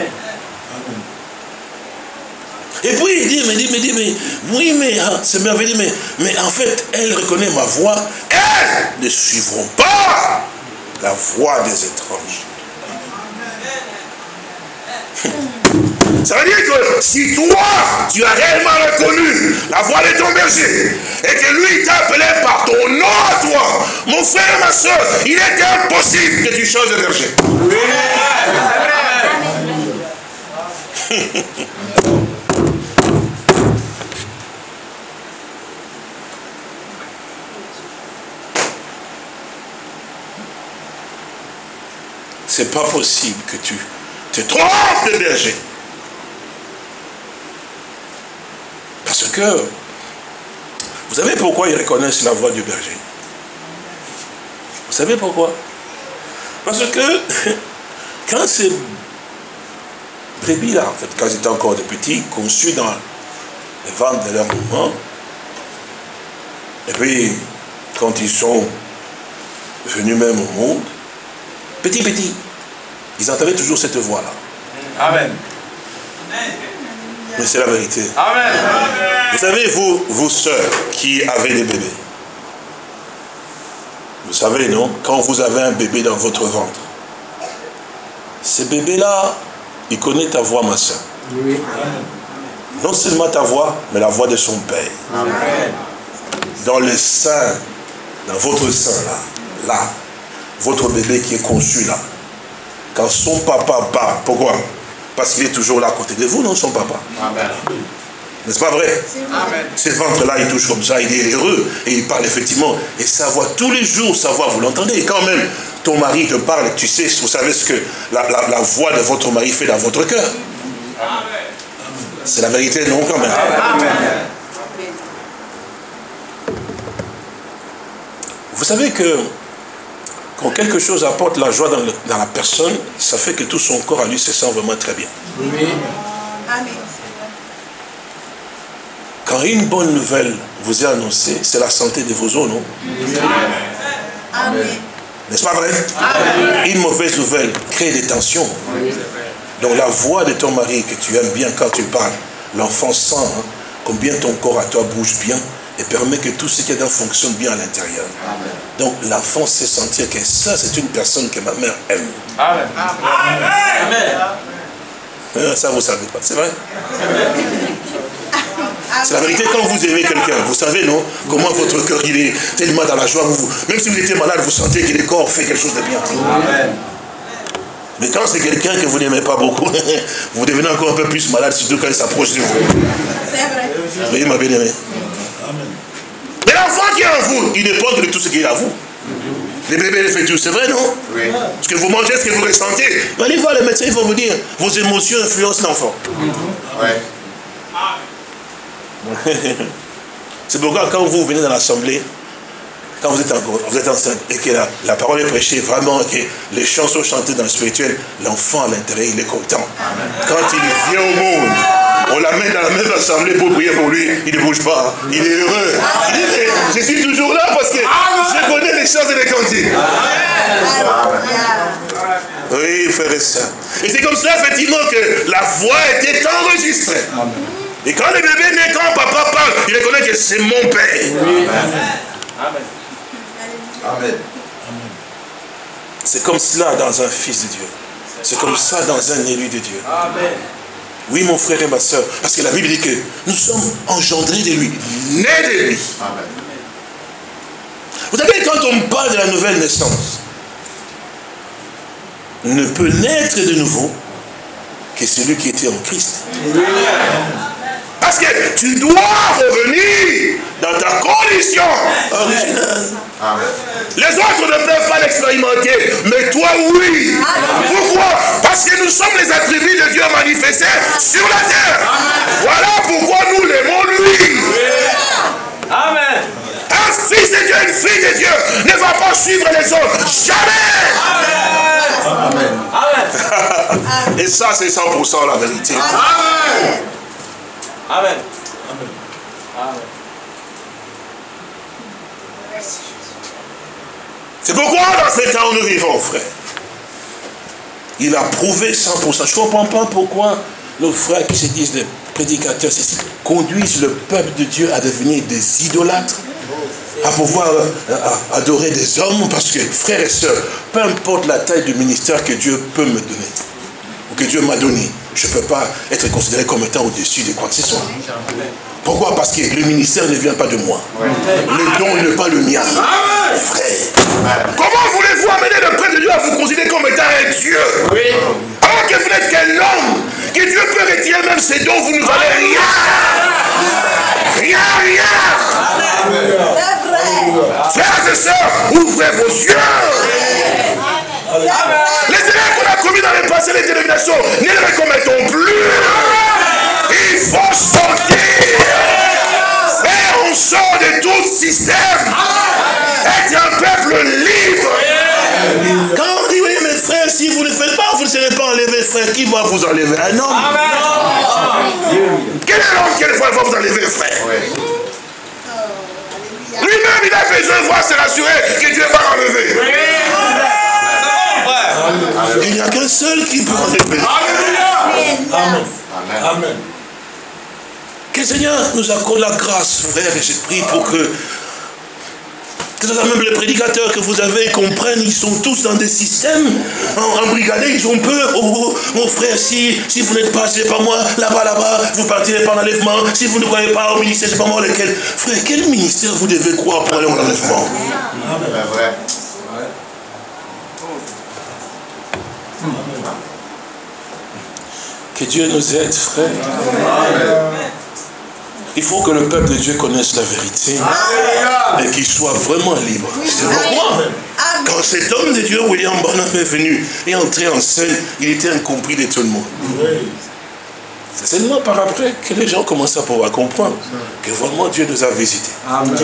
Et puis il dit, c'est merveilleux, mais en fait, elle reconnaît ma voix. Elles ne suivront pas la voix des étrangers. Ça veut dire que si toi, tu as réellement reconnu la voix de ton berger et que lui t'a appelé par ton nom à toi, mon frère et ma soeur, il est impossible que tu changes de berger. Oui. C'est pas possible que tu te trompes de berger. Parce que, vous savez pourquoi ils reconnaissent la voix du berger? Vous savez pourquoi? Parce que, quand ces brebis-là, en fait, quand ils étaient encore de petits, conçus dans les ventres de leur maman, et puis, quand ils sont venus même au monde, petit, ils entendaient toujours cette voix-là. Amen. Mais c'est la vérité. Amen. Vous savez, vous sœurs qui avez des bébés, vous savez, non? Quand vous avez un bébé dans votre ventre, ce bébé-là, il connaît ta voix, ma soeur. Oui. Non seulement ta voix, mais la voix de son père. Amen. Dans le sein, dans votre sein, là, votre bébé qui est conçu là, quand son papa parle, pourquoi? Parce qu'il est toujours là à côté de vous, non, son papa? Amen. N'est-ce pas vrai? Amen. Ce ventre-là, il touche comme ça, il est heureux, et il parle effectivement, et sa voix, tous les jours, sa voix, vous l'entendez, et quand même, ton mari te parle, tu sais, vous savez ce que la voix de votre mari fait dans votre cœur. C'est la vérité, non, quand même? Amen. Vous savez que quand quelque chose apporte la joie dans la personne, ça fait que tout son corps à lui se sent vraiment très bien. Oui. Amen. Quand une bonne nouvelle vous est annoncée, c'est la santé de vos os, non? Amen. N'est-ce pas vrai? Amen. Une mauvaise nouvelle crée des tensions. Oui. Donc la voix de ton mari que tu aimes bien quand tu parles, l'enfant sent combien ton corps à toi bouge bien et permet que tout ce qui est dedans fonctionne bien à l'intérieur. Donc l'enfant sait sentir que ça, c'est une personne que ma mère aime. Amen. Amen. Ça, vous ne savez pas, c'est vrai? C'est la vérité, quand vous aimez quelqu'un, vous savez, non? Comment votre cœur, il est tellement dans la joie. Même si vous étiez malade, vous sentez que le corps fait quelque chose de bien. Amen. Mais quand c'est quelqu'un que vous n'aimez pas beaucoup, vous devenez encore un peu plus malade, surtout quand il s'approche de vous. C'est vrai. Vous voyez, ma bien-aimée? Mais l'enfant qui est en vous, il dépend de tout ce qui est à vous. Les bébés, les fœtus, c'est vrai, non? Oui. Ce que vous mangez, ce que vous ressentez. Allez voir le médecin, il va vous dire, vos émotions influencent l'enfant. Oui. C'est pourquoi quand vous venez dans l'assemblée, quand vous êtes enceinte et que la parole est prêchée, vraiment, que les chants sont chantés dans le spirituel, l'enfant à l'intérieur, il est content. Amen. Quand il vient au monde, on l'amène dans la même assemblée pour prier pour lui, il ne bouge pas, il est heureux. Il dit, je suis toujours là parce que je connais les chants et les cantiques. Oui, frère et sœur. Et c'est comme ça, effectivement, que la voix était enregistrée. Amen. Et quand le bébé naît, quand papa parle, il reconnaît que c'est mon père. Oui. Amen. Amen. C'est comme cela dans un fils de Dieu. C'est comme ça dans un élu de Dieu. Amen. Oui, mon frère et ma soeur, parce que la Bible dit que nous sommes engendrés de lui, nés de lui. Amen. Vous savez, quand on parle de la nouvelle naissance, ne peut naître de nouveau que celui qui était en Christ. Amen. Parce que tu dois revenir dans ta condition originale. Amen. Les autres ne peuvent pas l'expérimenter, mais toi oui. Amen. Pourquoi? Parce que nous sommes les attributs de Dieu manifestés sur la terre. Amen. Voilà pourquoi nous l'aimons lui. ne va pas suivre les autres. Jamais. Amen. Amen. Et ça, c'est 100% la vérité. Amen. Amen. Amen. C'est pourquoi dans ces temps où nous vivons, frère, il a prouvé 100%. Je ne comprends pas pourquoi nos frères qui se disent les prédicateurs conduisent le peuple de Dieu à devenir des idolâtres, à pouvoir adorer des hommes, parce que, frères et sœurs, peu importe la taille du ministère que Dieu peut me donner, ou que Dieu m'a donné, je ne peux pas être considéré comme étant au-dessus de quoi que ce soit. Pourquoi? Parce que le ministère ne vient pas de moi. Le don n'est pas le mien. Frère, comment voulez-vous amener le peuple de Dieu à vous considérer comme étant un Dieu? Alors que vous n'êtes qu'un homme, que Dieu peut retirer même ses dons, vous ne valez rien. Rien, rien. Frères et sœurs, ouvrez vos yeux. Les erreurs qu'on a commis dans le passé, les dénominations, ne les recommettons plus. Il faut sortir. Et on sort de tout système. Être un peuple libre. Quand on dit, oui, mes frères, si vous ne faites pas, vous ne serez pas enlevé, frère. Qui va vous enlever? Un homme. Quel est l'homme qui va vous enlever, frère? Lui-même, il a besoin de voir se rassurer que Dieu va enlever. Il n'y a qu'un seul qui peut enlever. Amen. Amen. Que le Seigneur nous accorde la grâce, frère, et je prie pour que même les prédicateurs que vous avez comprennent, ils sont tous dans des systèmes embrigadés, ils ont peur. Oh, mon frère, si vous n'êtes pas, c'est pas moi, là-bas, vous partirez par l'enlèvement. Si vous ne croyez pas au ministère, c'est pas moi lequel. Frère, quel ministère vous devez croire pour aller en enlèvement? Que Dieu nous aide, frère. Il faut que le peuple de Dieu connaisse la vérité et qu'il soit vraiment libre. C'est pourquoi, quand cet homme de Dieu, William Branham, est venu et entré en scène, il était incompris de tout le monde. C'est seulement par après que les gens commencent à pouvoir comprendre que vraiment Dieu nous a visités. Amen.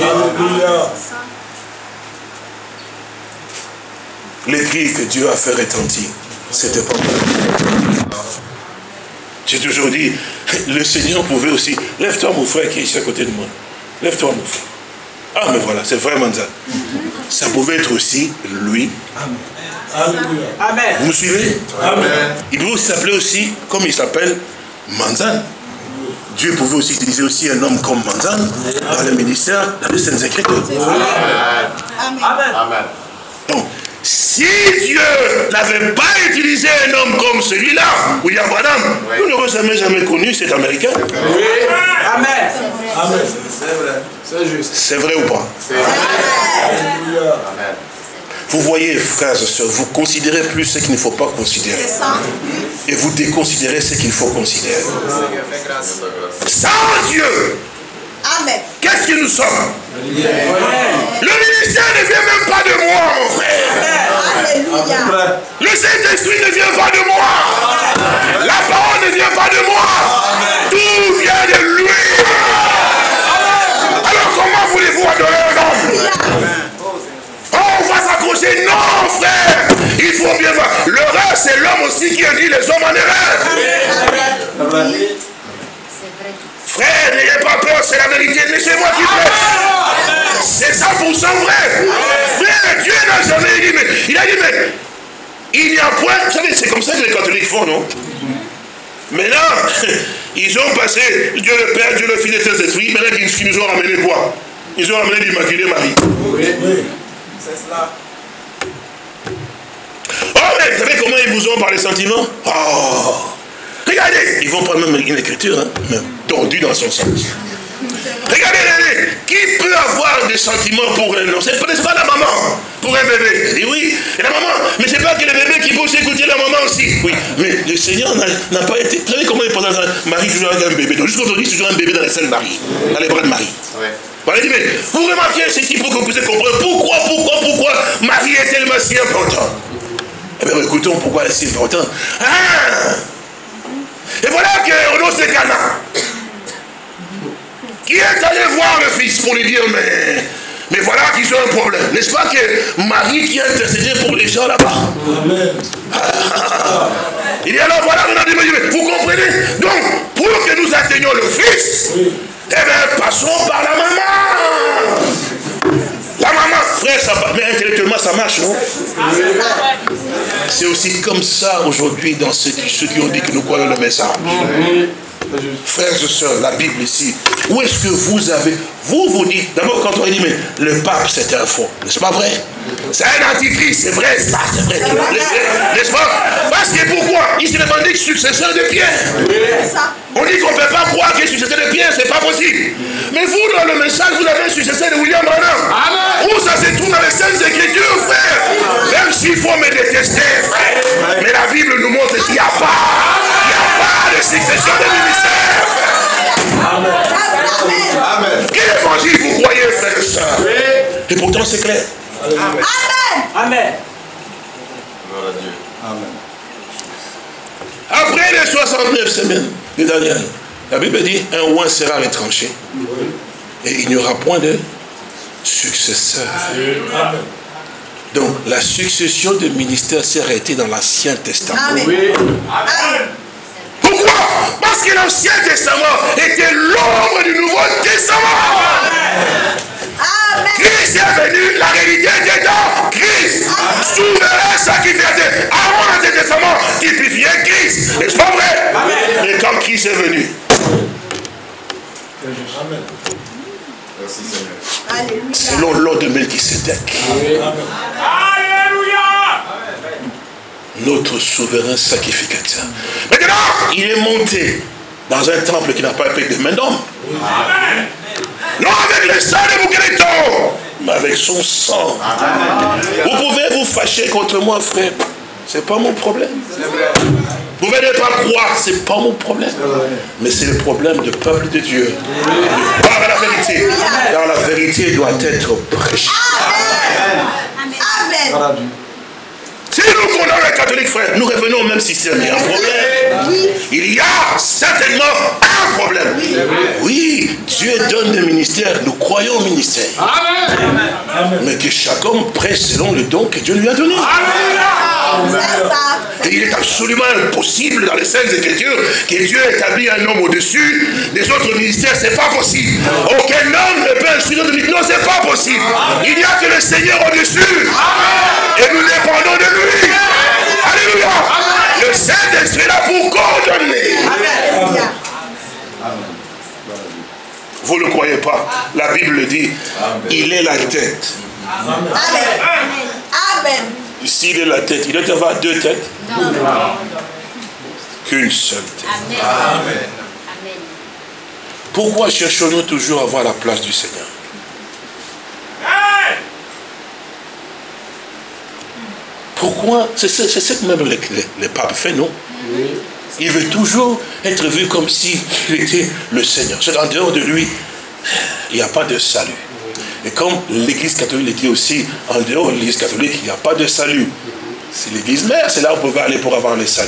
Les cris que Dieu a fait retentir, c'était pas mal. J'ai toujours dit, le Seigneur pouvait aussi... Lève-toi mon frère qui est ici à côté de moi. Lève-toi mon frère. Ah mais voilà, c'est vraiment ça. Ça pouvait être aussi lui. Amen. Amen. Vous me suivez? Amen. Il pouvait aussi s'appeler aussi, comme il s'appelle, Manzan. Dieu pouvait aussi utiliser aussi un homme comme Manzan dans le ministère, dans les Saintes Écritures. Amen. Amen. Donc, si Dieu n'avait pas utilisé un homme comme celui-là, William Branham, nous n'aurions jamais connu cet Américain. Oui. Amen. Amen. C'est vrai. C'est juste. C'est vrai ou pas? C'est vrai. Amen. Vous voyez, frères et sœurs, vous considérez plus ce qu'il ne faut pas considérer. Et vous déconsidérez ce qu'il faut considérer. Sans Dieu, qu'est-ce que nous sommes? Le ministère ne vient même pas de moi, mon frère. Alléluia. Le Saint-Esprit ne vient pas de moi. La parole ne vient pas de moi. Tout vient de lui. Alors comment voulez-vous adorer un homme? On va s'accrocher. Non, frère. Il faut bien voir. L'erreur, c'est l'homme aussi qui induit les hommes en erreur. Frère, n'ayez pas peur, c'est la vérité. Laissez-moi qui prêche. C'est 100% vrai. Frère, Dieu n'a jamais dit, mais il a dit, mais il n'y a point. Vous savez, c'est comme ça que les catholiques font, non? Maintenant, ils ont passé Dieu le Père, Dieu le Fils et le Saint-Esprit. Maintenant, ils nous ont ramené quoi? Ils ont ramené l'Immaculée Marie. Oui. C'est cela. Oh, mais vous savez comment ils vous ont par les sentiments? Oh! Regardez, ils vont prendre même une écriture, hein, même tordue dans son sens. Regardez, qui peut avoir des sentiments pour un homme? C'est pas la maman, pour un bébé. Et oui, et la maman, mais c'est pas que le bébé qui peut aussi écouter la maman aussi. Oui, mais le Seigneur n'a pas été... Vous savez comment il présente Marie toujours avec un bébé? Donc jusqu'à aujourd'hui, c'est toujours un bébé dans les seins de Marie, dans les bras de Marie. Ouais. Voilà, il dit, mais vous remarquez ceci pour que vous puissiez comprendre pourquoi Marie est tellement si importante. Eh bien, écoutons pourquoi elle est si importante. Ah! Et voilà qu'on ose de Cana, qui est allé voir le fils pour lui dire, mais Mais voilà qu'ils ont un problème. N'est-ce pas que Marie qui a intercédé pour les gens là-bas? Il dit alors voilà, vous comprenez? Donc, pour que nous atteignions le Fils, eh bien, passons par la maman. La maman, frère, ça, mais intellectuellement ça marche, non? C'est aussi comme ça aujourd'hui dans ceux qui ont dit que nous croyons le message. Frères et sœurs, la Bible ici, où est-ce que vous avez, vous dites, d'abord quand on dit, mais le pape c'est un faux, n'est-ce pas vrai? C'est un antichrist, c'est vrai, c'est vrai, n'est-ce pas? Parce que pourquoi? Il se revendique successeur de Pierre. On dit qu'on ne peut pas croire qu'il est successeur de Pierre, c'est pas possible. Mais vous, dans le message, vous avez un successeur de William Branham. Où ça se trouve dans les Saintes Écritures, frère? Même s'il faut me détester, frère. Mais la Bible nous montre qu'il n'y a pas de succession de ministère. Amen. Quel évangile vous croyez, frère et soeur? Et pourtant c'est clair. Amen. Amen. Après les 69 semaines de Daniel, la Bible dit un roi sera retranché et il n'y aura point de successeur. Donc la succession de ministère s'est arrêtée dans l'Ancien Testament. Amen. Pourquoi? Parce que l'Ancien Testament était l'ombre du Nouveau Testament. Amen. Christ est venu, la réalité était dans Christ. Souverain sacrificateur. Avant l'Ancien Testament, typifiait Christ. N'est-ce pas vrai? Amen. Et quand Christ est venu. Amen. Merci Seigneur. Alléluia. Selon l'ordre de Melchisédek. Alléluia. Notre souverain sacrificateur. Maintenant, il est monté dans un temple qui n'a pas été fait de main d'homme. Amen. Non avec le sang de Bouquereton, mais avec son sang. Amen. Vous pouvez vous fâcher contre moi, frère. C'est pas mon problème. Vous pouvez ne pas croire, c'est pas mon problème. Mais c'est le problème du peuple de Dieu. Par la vérité. Car la vérité doit être prêchée. Amen. Amen. Si nous condamnons les catholiques, frères, nous revenons au même système. Il y a un problème. Il y a certainement un problème. Oui, Dieu donne le ministère. Nous croyons au ministère. Amen. Mais que chaque homme prêche selon le don que Dieu lui a donné. Et il est absolument impossible dans les Saintes Écritures que Dieu établit un homme au-dessus des autres ministères. C'est pas possible. Aucun homme ne peut instruire de ministère. Non, c'est pas possible. Il n'y a que le Seigneur au-dessus. Et nous dépendons de lui. Alléluia. Le Saint-Esprit est là pour coordonner. Vous ne le croyez pas? La Bible dit, il est la tête. Amen. Amen. S'il est la tête, il doit y avoir deux têtes? Non. Qu'une seule tête. Amen. Pourquoi cherchons-nous toujours à avoir la place du Seigneur? Pourquoi? C'est ce que même les papes font, non? Il veut toujours être vu comme s'il était le Seigneur. En dehors de lui, il n'y a pas de salut. Et comme l'Église catholique dit aussi, en dehors de l'Église catholique, il n'y a pas de salut. C'est l'Église mère, c'est là où on pouvait aller pour avoir le salut.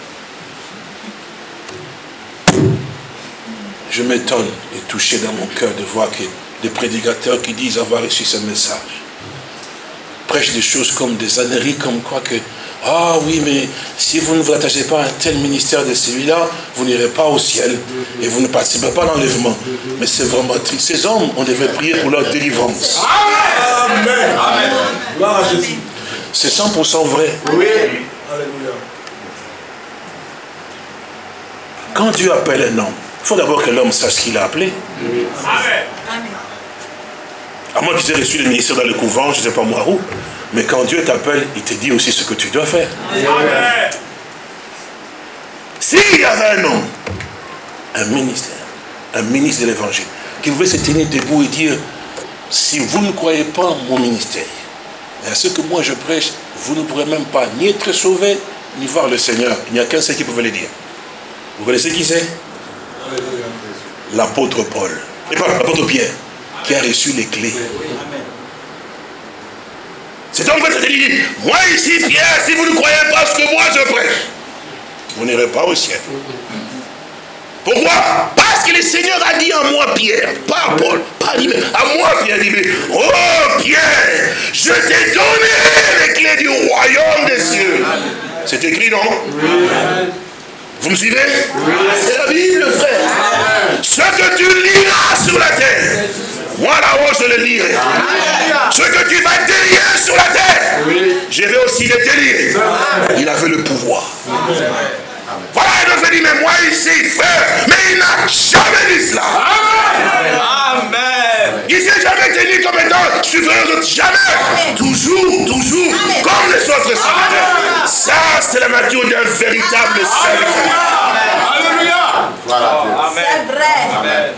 Je m'étonne et touché dans mon cœur de voir que des prédicateurs qui disent avoir reçu ce message prêchent des choses comme des âneries, comme quoi que ah oui, mais si vous ne vous attachez pas à un tel ministère de celui-là, vous n'irez pas au ciel et vous ne participerez pas à l'enlèvement. Mais c'est vraiment triste. Ces hommes, on devait prier pour leur délivrance. Amen. Amen. Gloire à Jésus. C'est 100% vrai. Oui. Alléluia. Quand Dieu appelle un homme, il faut d'abord que l'homme sache ce qu'il a appelé. Amen. À moins qu'ils aient reçu le ministère dans le couvent, je ne sais pas moi où. Mais quand Dieu t'appelle, il te dit aussi ce que tu dois faire. Amen. S'il y avait un homme, un ministre de l'évangile, qui pouvait se tenir debout et dire, si vous ne croyez pas en mon ministère, et à ce que moi je prêche, vous ne pourrez même pas ni être sauvé, ni voir le Seigneur. Il n'y a qu'un seul qui pouvait le dire. Vous connaissez qui c'est? L'apôtre Paul. Et pas l'apôtre Pierre, qui a reçu les clés. Cet homme va te dire, moi ici, Pierre, si vous ne croyez pas ce que moi je prêche, vous n'irez pas au ciel. Pourquoi? Parce que le Seigneur a dit à moi, Pierre, pas à Paul, pas à lui, mais à moi, Pierre, il dit, oh Pierre, je t'ai donné les clés du royaume des cieux. C'est écrit, non? Vous me suivez? C'est la Bible, frère. Ce que tu liras sur la terre, moi là-haut je le lirai. Ce que tu vas délier sur la terre, je vais aussi le délier. Il avait le pouvoir. Voilà, il nous a dit, mais moi ici, frère, mais il n'a jamais dit cela. Amen. Il ne s'est jamais tenu comme étant supérieur aux autres. Jamais. Toujours, toujours, comme les autres serviteurs. Ça, c'est la nature d'un véritable serviteur. Alléluia. Voilà. C'est vrai. Amen.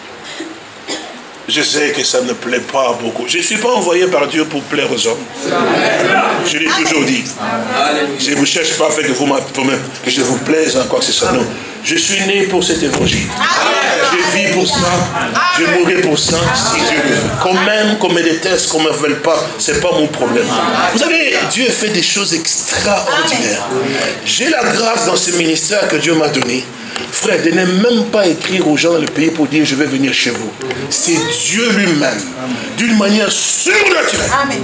Je sais que ça ne plaît pas beaucoup. Je ne suis pas envoyé par Dieu pour plaire aux hommes. Je l'ai toujours dit. Je ne vous cherche pas à faire que je vous plaise en quoi que ce soit. Non. Je suis né pour cet évangile. Je vis pour ça. Je mourrai pour ça, si Dieu le veut. Qu'on me déteste, qu'on ne me veuille pas, ce n'est pas mon problème. Vous savez, Dieu fait des choses extraordinaires. J'ai la grâce dans ce ministère que Dieu m'a donné. Frère, de ne même pas écrire aux gens dans le pays pour dire je vais venir chez vous. C'est Dieu lui-même, d'une manière surnaturelle. Amen.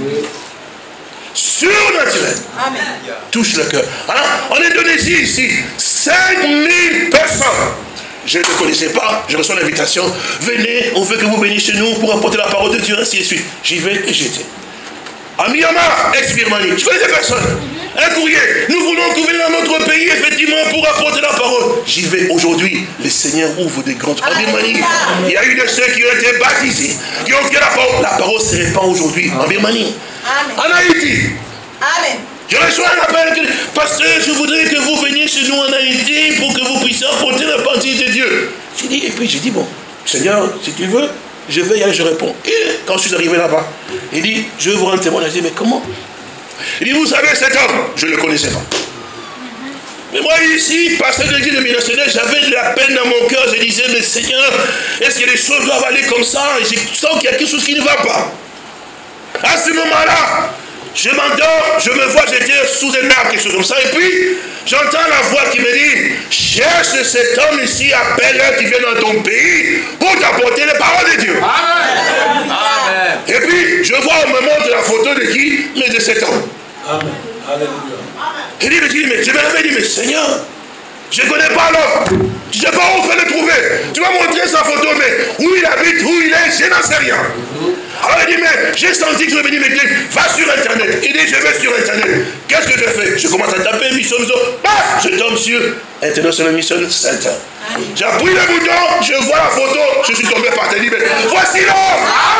Surnaturelle. Amen. Touche le cœur. Alors, en Indonésie, ici, 5000 personnes. Je ne le connaissais pas, je reçois l'invitation. Venez, on veut que vous veniez chez nous pour apporter la parole de Dieu, ainsi de suite. J'y vais et j'étais. À Myanmar, ex-Birmanie, je connais des personnes. Un courrier, nous voulons que vous veniez dans notre pays, effectivement, pour apporter la parole. J'y vais aujourd'hui. Le Seigneur ouvre des grandes... En Birmanie, il y a eu de ceux qui ont été baptisés, qui ont fait la parole. La parole se répand aujourd'hui en Birmanie. Amen. En Haïti. Amen. Je reçois un appel que, pasteur, je voudrais que vous veniez chez nous en Haïti pour que vous puissiez apporter la partie de Dieu. J'ai dit, bon, Seigneur, si tu veux, je vais y aller, je réponds. Et quand je suis arrivé là-bas, il dit, je veux vous rendre témoin. J'ai dit, mais comment? Il dit, vous savez, cet homme, je ne le connaissais pas. Mais moi ici, pasteur de l'église de Minassonnet, j'avais de la peine dans mon cœur. Je disais, mais Seigneur, est-ce que les choses doivent aller comme ça? Et je sens qu'il y a quelque chose qui ne va pas. À ce moment-là, je m'endors, je me vois, j'étais sous un arbre, quelque chose comme ça, et puis j'entends la voix qui me dit, cherche cet homme ici, appelle-le qui vient dans ton pays pour t'apporter les paroles de Dieu. Amen. Amen. Et puis, je vois au moment de la photo de qui? Mais de cet homme. Amen. Alléluia. Il dit, mais je me réveille, mais Seigneur, je ne connais pas l'homme. Je ne sais pas où on peut le trouver. Tu vas montrer sa photo, mais où il habite, où il est, je n'en sais rien. Alors il dit, mais j'ai senti que je vais venir me dire, va sur Internet. Il dit, je vais sur Internet. Qu'est-ce que je fais? Je commence à taper Mission, paf, je tombe sur International Mission Center. J'appuie le bouton, je vois la photo, je suis tombé par terre. Mais voici l'homme.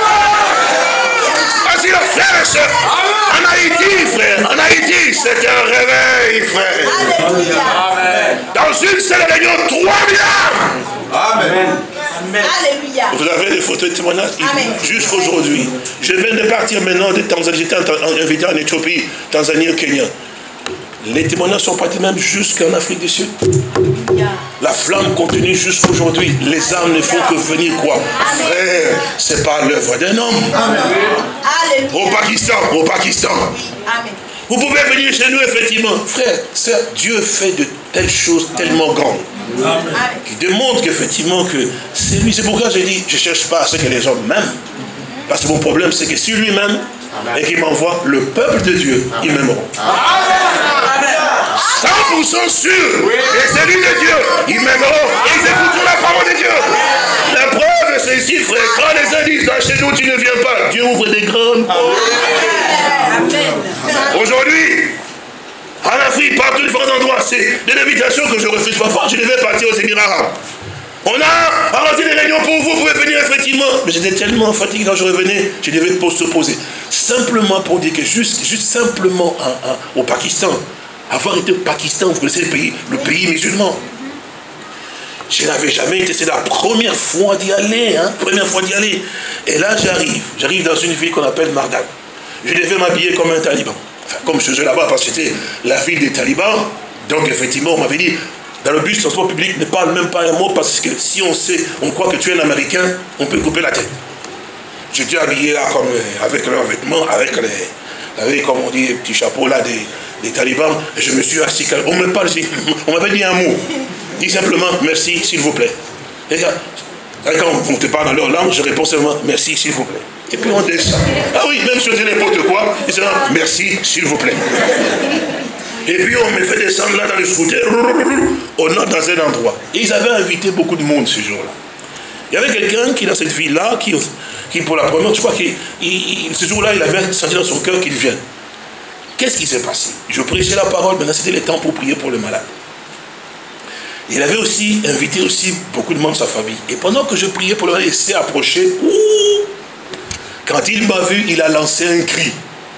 Voici l'homme, frère et soeur. En Haïti, frère, en Haïti, c'est un réveil, frère. Amen. Dans une seule réunion, 3 000 âmes. Amen. Alléluia. Vous avez des photos de témoignages jusqu'aujourd'hui. Je viens de partir maintenant de Tanzanie. J'étais invité en Éthiopie, Tanzanie, au Kenya. Les témoignages sont partis même jusqu'en Afrique du Sud. La flamme continue jusqu'aujourd'hui. Les âmes ne font que venir quoi? Frère, c'est pas l'œuvre d'un homme. Amen. Au Pakistan. Amen. Vous pouvez venir chez nous, effectivement. Frère, Dieu fait de telles choses tellement grandes. Amen. Qui démontre qu'effectivement que c'est lui. C'est pourquoi je dis, je ne cherche pas à ce que les hommes m'aiment. Parce que mon problème, c'est que si lui-même et qu'il m'envoie le peuple de Dieu, ils m'aimeront. 100% sûr. Et c'est lui de Dieu. Ils m'aimeront. Ils écouteront la parole de Dieu. La preuve, c'est ici, frère. Quand les uns disent, chez nous, tu ne viens pas. Dieu ouvre des grandes portes. Aujourd'hui, en Afrique, partout, différents endroits, c'est des invitations que je refuse parfois. Je devais partir aux Émirats arabes. On a arrangé des réunions pour vous pouvez venir effectivement. Mais j'étais tellement fatigué quand je revenais, je devais se poser. Simplement pour dire que juste simplement au Pakistan, avoir été au Pakistan, vous connaissez le pays musulman. Je n'avais jamais été, c'est la première fois d'y aller, Et là, j'arrive dans une ville qu'on appelle Mardan. Je devais m'habiller comme un taliban. Enfin, comme je suis là-bas, parce que c'était la ville des talibans. Donc, effectivement, on m'avait dit, dans le bus, transport public, ne parle même pas un mot, parce que si on croit que tu es un Américain, on peut couper la tête. J'étais habillé là, comme, avec leurs vêtements, avec, comme on dit, les petits chapeaux là des talibans. Et je me suis assis, on me parle, on m'avait dit un mot. Dis simplement merci, s'il vous plaît. Et quand on te parle dans leur langue, je réponds seulement merci, s'il vous plaît. Et puis on descend. Ah oui, même si on dit n'importe quoi, ils disent merci, s'il vous plaît. Et puis on me fait descendre là dans le scooter, on entre dans un endroit. Et ils avaient invité beaucoup de monde ce jour-là. Il y avait quelqu'un qui dans cette ville-là, qui pour la première, je crois que ce jour-là, il avait senti dans son cœur qu'il vienne. Qu'est-ce qui s'est passé? Je prêchais la parole, maintenant c'était le temps pour prier pour le malade. Il avait aussi invité aussi beaucoup de membres de sa famille. Et pendant que je priais pour le malade, il s'est approché. Quand il m'a vu, il a lancé un cri.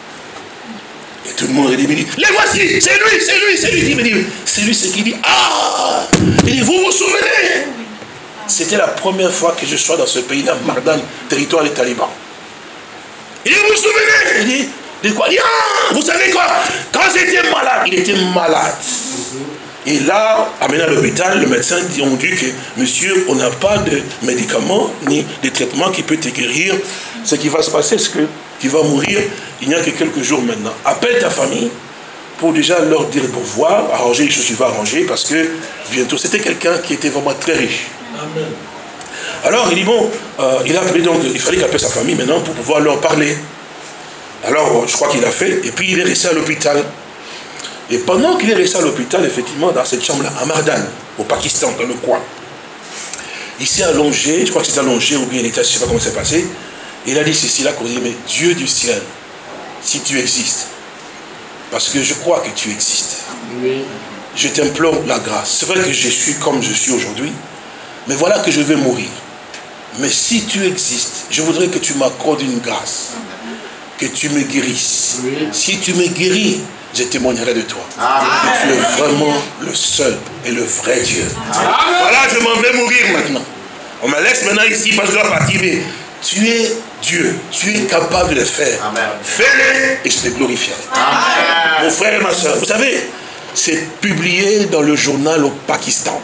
Et tout le monde a dit, les voici, c'est lui. Il me dit, c'est lui, c'est qui dit, ah! Il dit, vous vous souvenez? C'était la première fois que je sois dans ce pays-là, Mardan, territoire des talibans. Il dit, vous vous souvenez? Il dit, de quoi? Il dit, ah! Vous savez quoi? Quand j'étais malade, il était malade. Et là, amené à l'hôpital, le médecin ont dit que, monsieur, on n'a pas de médicaments ni de traitement qui peut te guérir. Ce qui va se passer, c'est que tu vas mourir, il n'y a que quelques jours maintenant. Appelle ta famille pour déjà leur dire pour voir, arranger les choses qu'il va arranger, parce que bientôt, c'était quelqu'un qui était vraiment très riche. Amen. Alors, il dit, bon, il a appelé donc, il fallait qu'il appelle sa famille maintenant pour pouvoir leur parler. Alors, je crois qu'il a fait, et puis il est resté à l'hôpital. Et pendant qu'il est resté à l'hôpital, effectivement, dans cette chambre-là, à Mardan, au Pakistan, dans le coin, il s'est allongé, je crois qu'il s'est allongé, ou bien il était, je ne sais pas comment c'est passé, il a dit ceci là, qu'on dit, mais Dieu du ciel, si tu existes, parce que je crois que tu existes, oui. Je t'implore la grâce. C'est vrai que je suis comme je suis aujourd'hui, mais voilà que je vais mourir. Mais si tu existes, je voudrais que tu m'accordes une grâce, que tu me guérisses. Oui. Si tu me guéris, je témoignerai de toi. Amen. Que tu es vraiment le seul et le vrai Dieu. Amen. Voilà, je m'en vais mourir maintenant. On me laisse maintenant ici parce que je dois partir. Mais tu es Dieu. Tu es capable de le faire. Fais-le et je te glorifierai. Amen. Mon frère et ma soeur, vous savez, c'est publié dans le journal au Pakistan.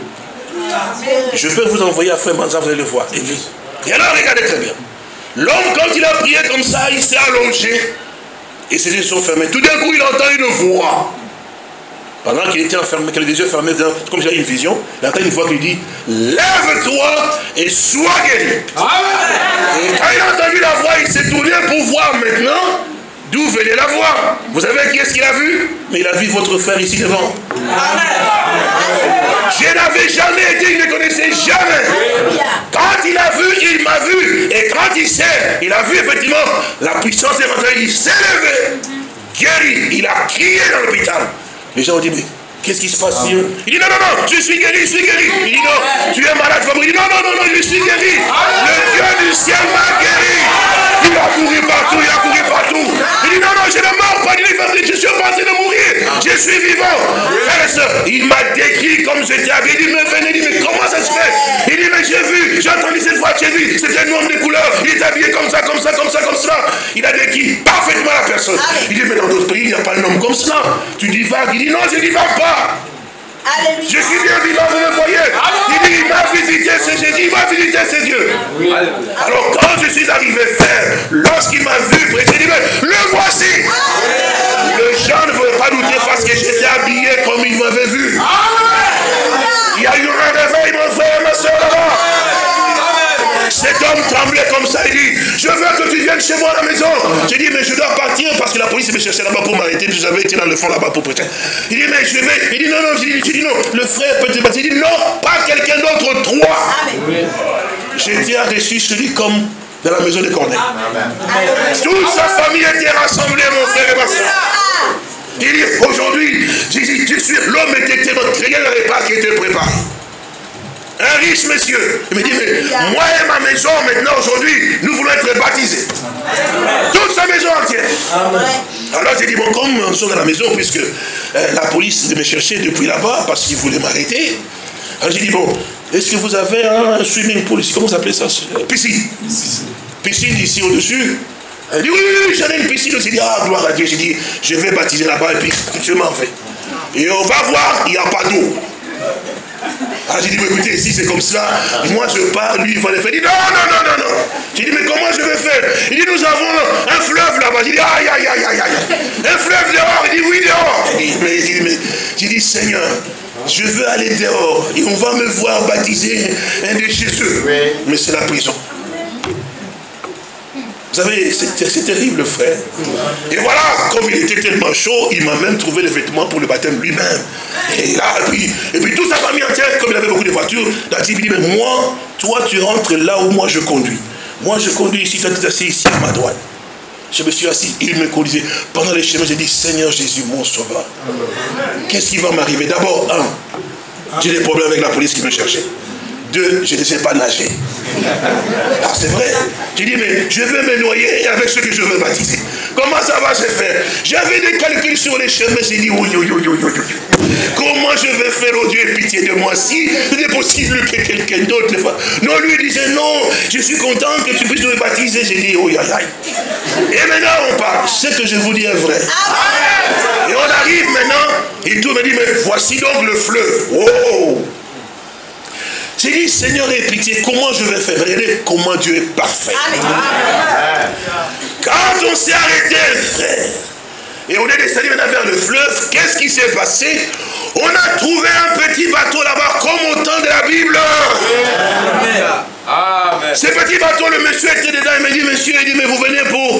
Je peux vous envoyer à Frère Manza, vous allez le voir. Et alors, regardez très bien. L'homme, quand il a prié comme ça, il s'est allongé. Et ses yeux sont fermés. Tout d'un coup, il entend une voix. Pendant qu'il était enfermé, qu'il a les yeux fermés, comme j'ai une vision, il entend une voix qui lui dit, lève-toi et sois guéri. Amen. Et quand il a entendu la voix, il s'est tourné pour voir maintenant d'où venait la voix. Vous savez qui est-ce qu'il a vu? Mais il a vu votre frère ici devant. Amen. Je n'avais jamais été, il ne connaissait jamais. Quand il a vu, il m'a vu. Et quand il a vu effectivement la puissance est rentrée, il s'est levé, guéri. Il a crié dans l'hôpital. Les gens ont dit, mais qu'est-ce qui se passe? Il dit, non, je suis guéri, Il dit, non, tu es malade. Il dit, non, je suis guéri. Le Dieu du ciel m'a guéri. Il a couru partout. Il dit, non, je ne meurs pas. Je suis en train de mourir. Je suis vivant. Frère et soeur, il m'a décrit comme j'étais habillé. Il dit, mais comment ça se fait? Il dit, mais j'ai entendu cette voix, j'ai vu. C'était un homme de couleur. Il est habillé comme ça. Il a décrit parfaitement la personne. Il dit, mais dans d'autres pays, il n'y a pas un homme comme cela. Tu divagues. Il dit, non, je ne divague pas. Alléluia. Je suis bien vivant, vous me voyez. Il dit, il m'a visité, c'est Jésus, il m'a visité, c'est Dieu. Oui. Alors quand je suis arrivé faire, lorsqu'il m'a vu prêcher, il dit, mais le voici. Les gens ne veulent pas douter parce que j'étais habillé comme il m'avait vu. Il y a eu un réveil, mon frère, ma soeur, là-bas. Cet homme tremblait comme ça, il dit, je veux que tu viennes chez moi à la maison. J'ai dit, mais je dois partir parce que la police me cherchait là-bas pour m'arrêter. J'avais été dans le fond là-bas pour prêcher. Il dit, mais je vais. Il dit, non, j'ai dit, non, le frère peut te battre. Il dit, non, pas quelqu'un d'autre, toi. J'étais reçu celui comme dans la maison de Corneille. Toute sa famille était rassemblée, mon frère et ma soeur. Il dit, aujourd'hui, l'homme était tellement très bien, le repas qui était préparé. Un riche monsieur. Il me dit, mais moi et ma maison, maintenant, aujourd'hui, nous voulons être baptisés. Toute sa maison entière. Alors j'ai dit, bon, comme nous sommes dans la maison, puisque la police me cherchait depuis là-bas, parce qu'ils voulaient m'arrêter. Alors j'ai dit, bon, est-ce que vous avez un swimming pool ici? Comment vous appelez ça? Piscine. Piscine ici au-dessus. Elle dit, oui, j'en ai une piscine. J'ai dit, ah, gloire à Dieu. J'ai dit, je vais baptiser là-bas, et puis, je m'en vais. Et on va voir, il n'y a pas d'eau. Alors j'ai dit, mais écoutez, si c'est comme cela, moi je pars, lui il va le faire. Il dit, non. J'ai dit, mais comment je vais faire? Il dit, nous avons un fleuve là-bas. J'ai dit, aïe. Un fleuve dehors. Il dit, oui, dehors. J'ai dit, Seigneur, Je veux aller dehors et on va me voir baptiser un de chez eux. Mais c'est la prison. Vous savez, c'est terrible, frère. Et voilà, comme il était tellement chaud, il m'a même trouvé les vêtements pour le baptême lui-même. Et là, et puis toute sa famille entière, comme il avait beaucoup de voitures, il dit, mais moi, toi, tu rentres là où moi je conduis. Moi, je conduis ici, toi, tu es assis ici à ma droite. Je me suis assis, il me conduisait. Pendant les chemins, j'ai dit, Seigneur Jésus, mon sauveur, qu'est-ce qui va m'arriver? D'abord, j'ai des problèmes avec la police qui me cherchait. 2, je ne sais pas nager. Ah, c'est vrai. J'ai dit, mais je vais me noyer avec ceux que je veux baptiser. Comment ça va se faire? J'avais des calculs sur les chemins. J'ai dit, oui. Comment je vais faire? Oh Dieu, pitié de moi. Si il est possible que quelqu'un d'autre le fasse. Non, lui disait, non, je suis content que tu puisses me baptiser. J'ai dit, oui. Et maintenant, on parle. Ce que je vous dis est vrai. Et on arrive maintenant, et tout me dit, mais voici donc le fleuve. Oh! J'ai dit, Seigneur, aie pitié, comment je vais faire? Regardez comment Dieu est parfait. Quand on s'est arrêté, frère, et on est descendu maintenant vers le fleuve, qu'est-ce qui s'est passé? On a trouvé un petit bateau là-bas, comme au temps de la Bible. Amen. Ce petit bateau, le monsieur était dedans, il m'a dit, monsieur, il dit, mais vous venez pour